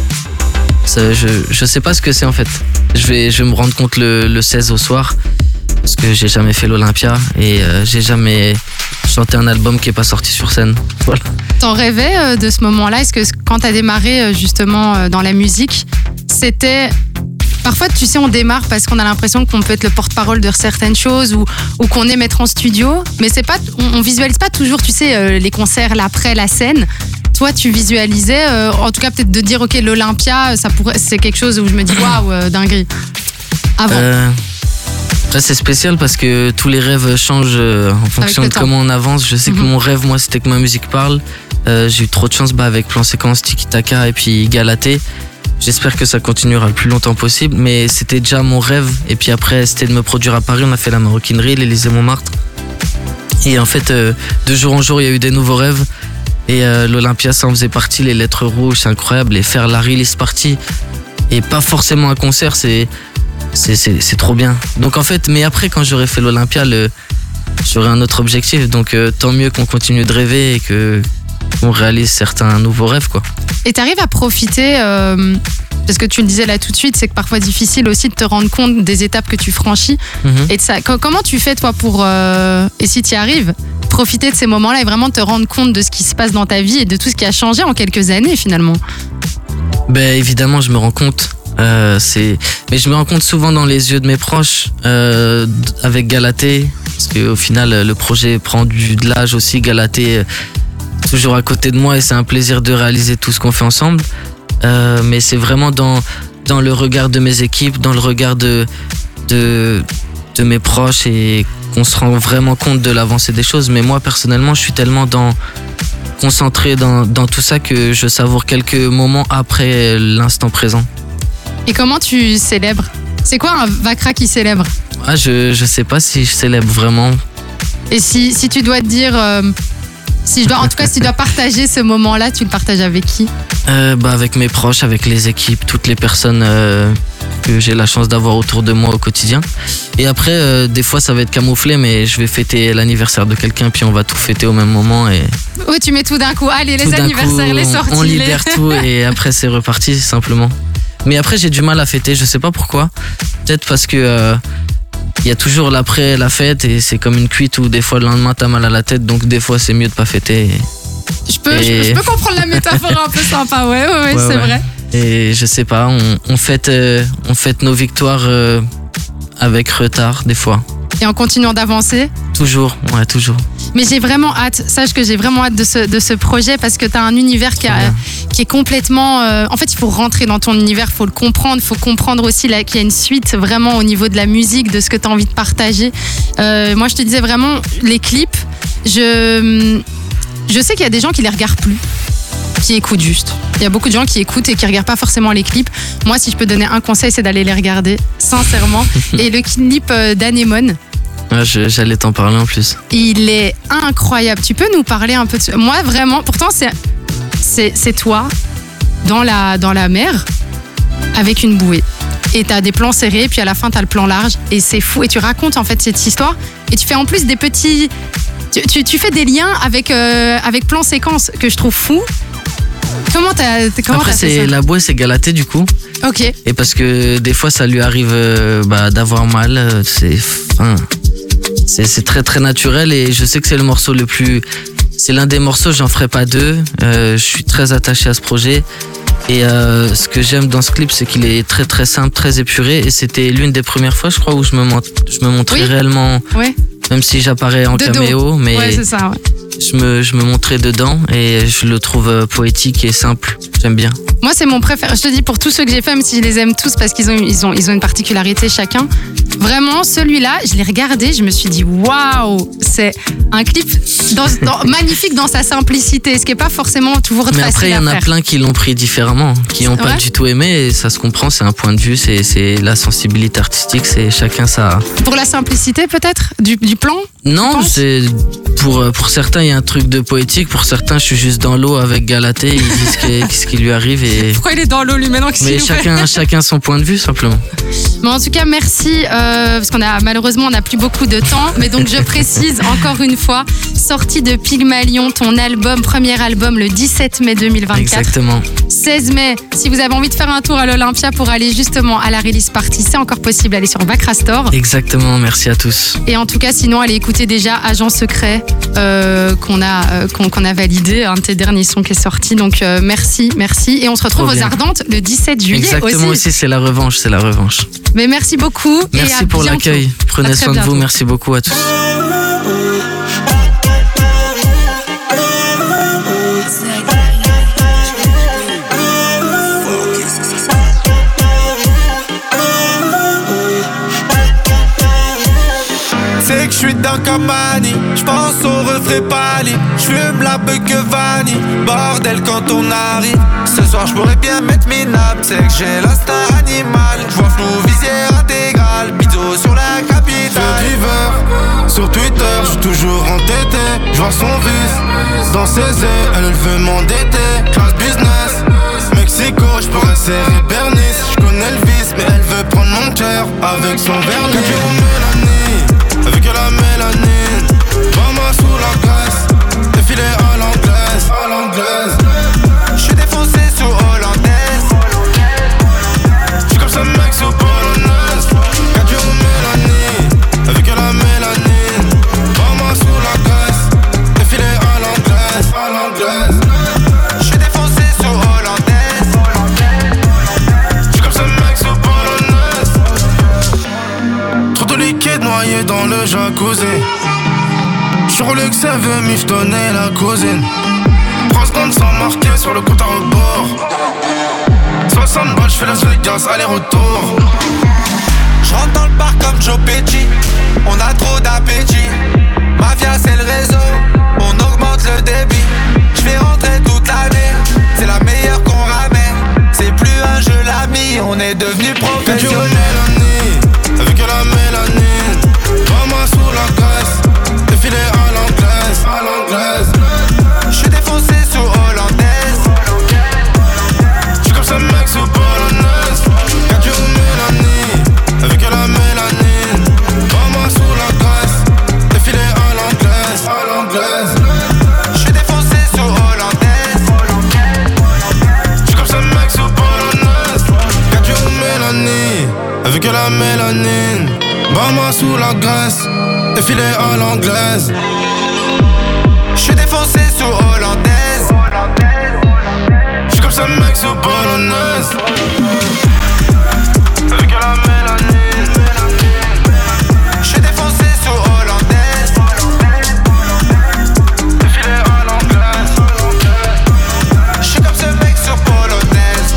je sais pas ce que c'est en fait. Je vais me rendre compte le 16 au soir. parce que j'ai jamais fait l'Olympia et j'ai jamais chanté un album qui est pas sorti sur scène. Voilà. T'en rêvais de ce moment-là? Est-ce que quand t'as démarré justement dans la musique, c'était... Parfois, tu sais, on démarre parce qu'on a l'impression qu'on peut être le porte-parole de certaines choses ou qu'on aime être en studio, mais c'est pas, on visualise pas toujours, tu sais, les concerts, l'après, la scène. Toi, tu visualisais, en tout cas peut-être de dire, ok, l'Olympia, c'est quelque chose où je me dis, waouh, dinguerie. Avant. Après, c'est spécial parce que tous les rêves changent en fonction de comment on avance. Je sais que mon rêve, moi, c'était que ma musique parle. J'ai eu trop de chance avec Plan Séquence, Tiki Taka et puis Galatée. J'espère que ça continuera le plus longtemps possible, mais c'était déjà mon rêve. Et puis après, c'était de me produire à Paris. On a fait la Maroquinerie, l'Élysée-Montmartre. Et en fait, de jour en jour, il y a eu des nouveaux rêves. Et l'Olympia, ça en faisait partie. Les lettres rouges, c'est incroyable. Et faire la release party, et pas forcément un concert, c'est trop bien. Donc en fait, mais après, quand j'aurais fait l'Olympia, j'aurais un autre objectif. Donc tant mieux qu'on continue de rêver et qu'on réalise certains nouveaux rêves, quoi. Et t'arrives à profiter, parce que tu le disais là tout de suite, c'est que parfois difficile aussi de te rendre compte des étapes que tu franchis. Et de ça. Comment tu fais toi pour, et si tu y arrives, profiter de ces moments-là et vraiment te rendre compte de ce qui se passe dans ta vie et de tout ce qui a changé en quelques années finalement? Ben évidemment, je me rends compte. Mais je me rends compte souvent dans les yeux de mes proches, avec Galatée, parce qu'au final, le projet prend de l'âge aussi. Galatée, toujours à côté de moi, et c'est un plaisir de réaliser tout ce qu'on fait ensemble. Mais c'est vraiment dans le regard de mes équipes, dans le regard de mes proches, et qu'on se rend vraiment compte de l'avancée des choses. Mais moi, personnellement, je suis tellement concentré dans tout ça que je savoure quelques moments après l'instant présent. Et comment tu célèbres? C'est quoi un Vakra qui célèbre? Je sais pas si je célèbre vraiment. Et si tu dois te dire... si tu dois partager ce moment-là, tu le partages avec qui? Avec mes proches, avec les équipes, toutes les personnes que j'ai la chance d'avoir autour de moi au quotidien. Et après, des fois, ça va être camouflé, mais je vais fêter l'anniversaire de quelqu'un, puis on va tout fêter au même moment. Oui, tu mets tout d'un coup. Allez, les anniversaires, les sorties. On libère tout et après, c'est reparti, simplement. Mais après, j'ai du mal à fêter, je sais pas pourquoi. Peut-être parce que... il y a toujours l'après la fête et c'est comme une cuite où des fois le lendemain t'as mal à la tête, donc des fois c'est mieux de pas fêter. Je peux comprendre la métaphore un peu sympa, ouais, c'est vrai. Et je sais pas, on fête nos victoires avec retard des fois. Et en continuant d'avancer? Toujours, ouais, toujours. Mais j'ai vraiment hâte, sache que j'ai vraiment hâte de ce projet parce que t'as un univers qui est complètement... en fait, il faut rentrer dans ton univers, il faut le comprendre, il faut comprendre aussi qu'il y a une suite vraiment au niveau de la musique, de ce que t'as envie de partager. Moi, je te disais vraiment, les clips, je sais qu'il y a des gens qui les regardent plus, qui écoutent juste. Il y a beaucoup de gens qui écoutent et qui regardent pas forcément les clips. Moi, si je peux donner un conseil, c'est d'aller les regarder, sincèrement. Et le clip d'Anémone, ouais, j'allais t'en parler en plus. il est incroyable. Tu peux nous parler un peu de... Moi, vraiment, pourtant, c'est toi dans la mer avec une bouée. Et t'as des plans serrés, puis à la fin, t'as le plan large. Et c'est fou. Et tu racontes en fait cette histoire. Et tu fais en plus des petits... Tu fais des liens avec plan séquence que je trouve fou. Comment t'as fait ça? La bouée, c'est Galatée du coup. Ok. Et parce que des fois, ça lui arrive d'avoir mal. C'est très très naturel et je sais que c'est le morceau le plus... C'est l'un des morceaux, j'en ferai pas deux. Je suis très attaché à ce projet. Et ce que j'aime dans ce clip, c'est qu'il est très très simple, très épuré. Et c'était l'une des premières fois, je crois, où je me montrais réellement... Ouais. Même si j'apparais en caméo, mais ouais, c'est ça, ouais. je me montrais dedans et je le trouve poétique et simple. J'aime bien. Moi, c'est mon préféré. Je te dis, pour tous ceux que j'ai fait, même si je les aime tous parce qu'ils ont une particularité chacun. Vraiment, celui-là, je l'ai regardé, je me suis dit, waouh, c'est un clip magnifique dans sa simplicité, ce qui n'est pas forcément toujours facile à faire. Mais après, il y en a plein qui l'ont pris différemment, qui n'ont pas du tout aimé, et ça se comprend, c'est un point de vue, c'est la sensibilité artistique, c'est chacun ça. Pour la simplicité, peut-être, du plan? Non, c'est pour certains, il y a un truc de poétique, pour certains, je suis juste dans l'eau avec Galatée, ils disent ce qui lui arrive. Et... Pourquoi il est dans l'eau, lui, maintenant? Mais chacun son point de vue, simplement. Mais en tout cas, merci parce malheureusement on n'a plus beaucoup de temps, mais donc je précise encore une fois, sortie de Pygmalion, ton premier album le 17 mai 2024. Exactement. 16 mai, si vous avez envie de faire un tour à l'Olympia pour aller justement à la release party, c'est encore possible, allez sur Vakra Store. Exactement, merci à tous. Et en tout cas, sinon, allez écouter déjà Agent Secret qu'on a validé, un de tes derniers sons qui est sorti. Donc merci. Et on se retrouve aux Ardentes le 17 juillet Exactement aussi, c'est la revanche. Mais merci beaucoup. Merci pour l'accueil. Prenez soin de vous, merci beaucoup à tous. C'est que je suis dans Camani, j'pense au refrain pâli, j'fume la beuh que vanille, bordel quand on arrive. Ce soir j'pourrais bien mettre mes nappes, c'est que j'ai l'instinct animal. J'vois flou, visière intégrale, bido sur la capitale. Driver, sur Twitter, j'suis toujours entêté, j'vois son vice dans ses ailes, elle veut m'endetter. Class business, Mexico, j'pourrais serrer Bernice. J'connais le vice, mais elle veut prendre mon cœur avec son vernis. Avec la mélanine, maman sous la glace, défilé à l'anglaise. J'suis défoncé sous hollandaise, j'suis comme ça mec sous polonaise. Cadio mélanie, avec la mélanine, maman sous la glace, défilé à l'anglaise. J'suis défoncé sous hollandaise, j'suis comme ça mec sous polonaise. Trop de liquide noyé dans le jacuzzi. J'suis Rolex, elle veut miftonner la cousine. 3 secondes sans marquer sur le compte à rebours. 60 balles, j'fais Las Vegas, aller-retour. J'rentre dans le bar comme Joe Pesci. On a trop d'appétit. Mafia c'est le réseau, on augmente le débit. J'vais rentrer toute l'année, c'est la meilleure qu'on ramène. C'est plus un jeu l'ami, on est devenu professionnel. Avec la mélanine, maman sous la graisse, défilé à l'anglaise. J'suis défoncé sous hollandaise, j'suis comme ça mec sous polonaise. Cadio mélanie, avec la mélanine, maman sous la graisse, défilé à l'anglaise. J'suis défoncé sous hollandaise, j'suis comme ça mec sous polonaise. Cadio mélanie, avec la mélanine, maman sous la graisse, défilé à l'anglaise. J'suis défoncé sous hollandaise, j'suis comme ça mec sous polonaise. Avec la mélanine, j'suis défoncé sous hollandaise, défilé à l'anglaise. J'suis comme ça mec sous polonaise.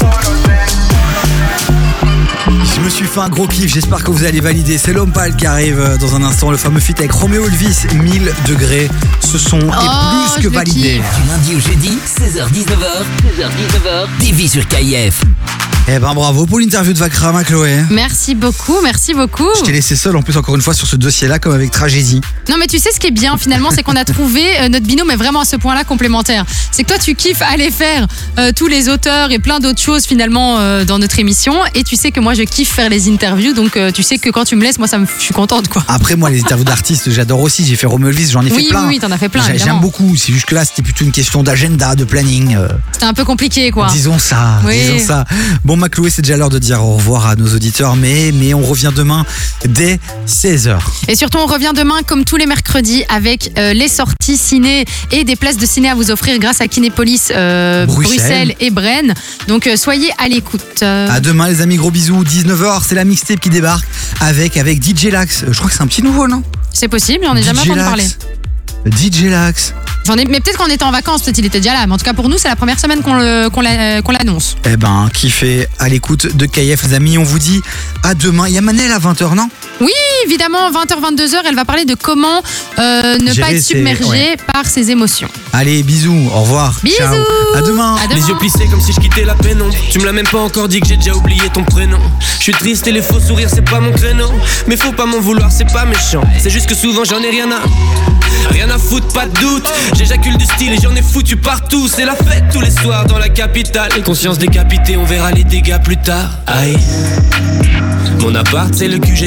Je me suis fait un gros kiff, j'espère que vous allez valider. C'est l'homme pâle qui arrive dans un instant, le fameux feat avec Roméo Elvis, 1000 degrés. Ce son est plus que validé. Du lundi au jeudi, 16h-19h, Davy sur KIF. Eh ben bravo pour l'interview de Vakra, ma Chloé. Merci beaucoup. Je t'ai laissé seul en plus encore une fois sur ce dossier-là comme avec Tragédie. Non mais tu sais ce qui est bien finalement, c'est qu'on a trouvé notre binôme est vraiment à ce point-là complémentaire. C'est que toi tu kiffes aller faire tous les auteurs et plein d'autres choses finalement dans notre émission, et tu sais que moi je kiffe faire les interviews, donc tu sais que quand tu me laisses, moi je suis contente quoi. Après moi les interviews d'artistes j'adore aussi, j'ai fait Roméo Elvis, j'en ai fait plein. Oui, t'en as fait plein. J'aime beaucoup, c'est juste que là c'était plutôt une question d'agenda, de planning. C'était un peu compliqué quoi. Disons ça. Bon ma Chloé, c'est déjà l'heure de dire au revoir à nos auditeurs, mais on revient demain dès 16h. Et surtout on revient demain comme tous les mercredis avec les sorties ciné et des places de ciné à vous offrir grâce à Kinépolis Bruxelles et Brennes. Donc soyez à l'écoute. À demain les amis, gros bisous. 19h, c'est la mixtape qui débarque avec DJ Lax. Je crois que c'est un petit nouveau, non? C'est possible, j'en ai jamais entendu parler. DJ Lax. Mais peut-être qu'on était en vacances, peut-être il était déjà là. Mais en tout cas pour nous, c'est la première semaine qu'on l'annonce. Eh ben, kiffez à l'écoute de KIF les amis. On vous dit à demain. Il y a Manel à 20h, non? Oui, évidemment, 20h, 22h, elle va parler de comment ne pas être submergé par ses émotions. Allez, bisous, au revoir. Bisous. Ciao. À demain. Les yeux plissés comme si je quittais la pénombre. Tu me l'as même pas encore dit que j'ai déjà oublié ton prénom. Je suis triste et les faux sourires c'est pas mon créneau. Mais faut pas m'en vouloir, c'est pas méchant. C'est juste que souvent j'en ai rien à foutre, pas de doute. J'éjacule du style et j'en ai foutu partout. C'est la fête tous les soirs dans la capitale. Conscience décapitée, on verra les dégâts plus tard. Aïe. Mon appart c'est le QG quand on traîne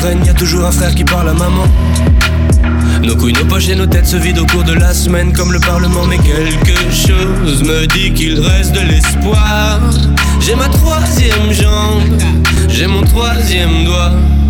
traîne, y a toujours un frère qui parle à maman. Nos couilles, nos poches et nos têtes se vident au cours de la semaine comme le parlement. Mais quelque chose me dit qu'il reste de l'espoir. J'ai ma troisième jambe, j'ai mon troisième doigt.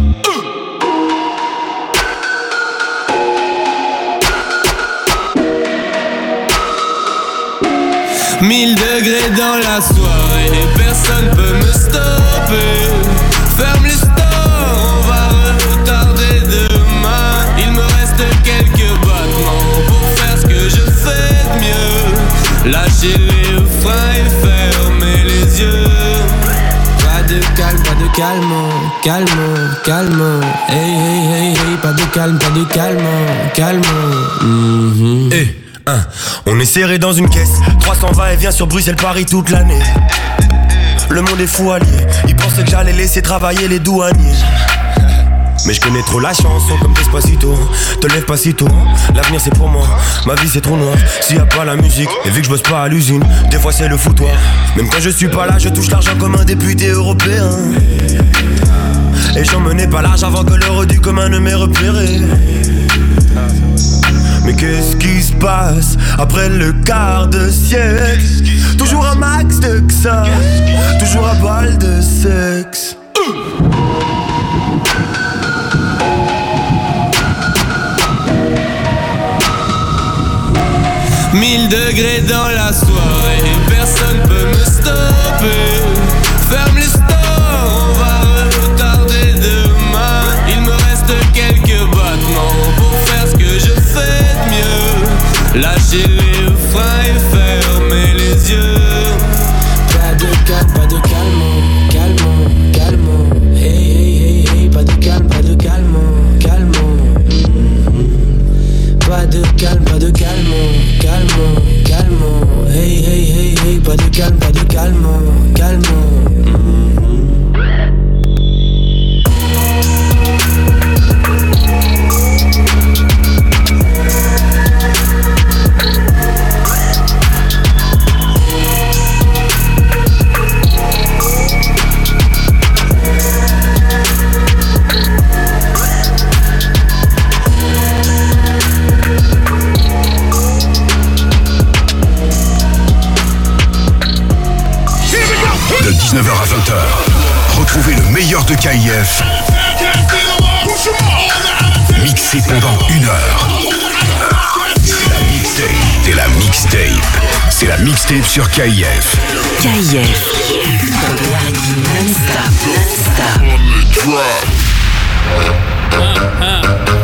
1000 degrés dans la soirée, personne peut me stopper. Ferme les stores, on va retarder demain. Il me reste quelques battements pour faire ce que je fais de mieux. Lâcher les freins et fermer les yeux. Pas de calme, pas de calme, calme. Hey, hey, hey, hey, pas de calme, calme. Hey. On est serré dans une caisse, 300 va-et-vient sur Bruxelles-Paris toute l'année. Le monde est fou allié, ils pensaient que j'allais laisser travailler les douaniers. Mais je connais trop la chanson comme Despacito. Te lève pas si tôt, l'avenir c'est pour moi. Ma vie c'est trop noir, s'il y a pas la musique. Et vu que je bosse pas à l'usine, des fois c'est le foutoir. Même quand je suis pas là, je touche l'argent comme un député européen. Et j'en menais pas large avant que l'heure du commun ne m'ait repéré. Mais qu'est-ce qui se passe après le quart de siècle? Toujours un max de ça, toujours un bal de sexe. 1000 degrés dans la soirée, personne peut me stopper. Ferme les stores, on va retarder demain. Il me reste quelques battements pour faire ce que je fais de mieux. Lâcher les freins et fermer les yeux. Pas de calme, pas de calme. Hey, hey, hey, hey, pas de calme, calme. Pas de calme, calme. Hey, hey, hey, hey, pas de calme, calme. De 19h à 20h, retrouvez le meilleur de KIF, mixé pendant 1 heure. C'est la mixtape. C'est la mixtape sur KIF. KIF. Non-stop.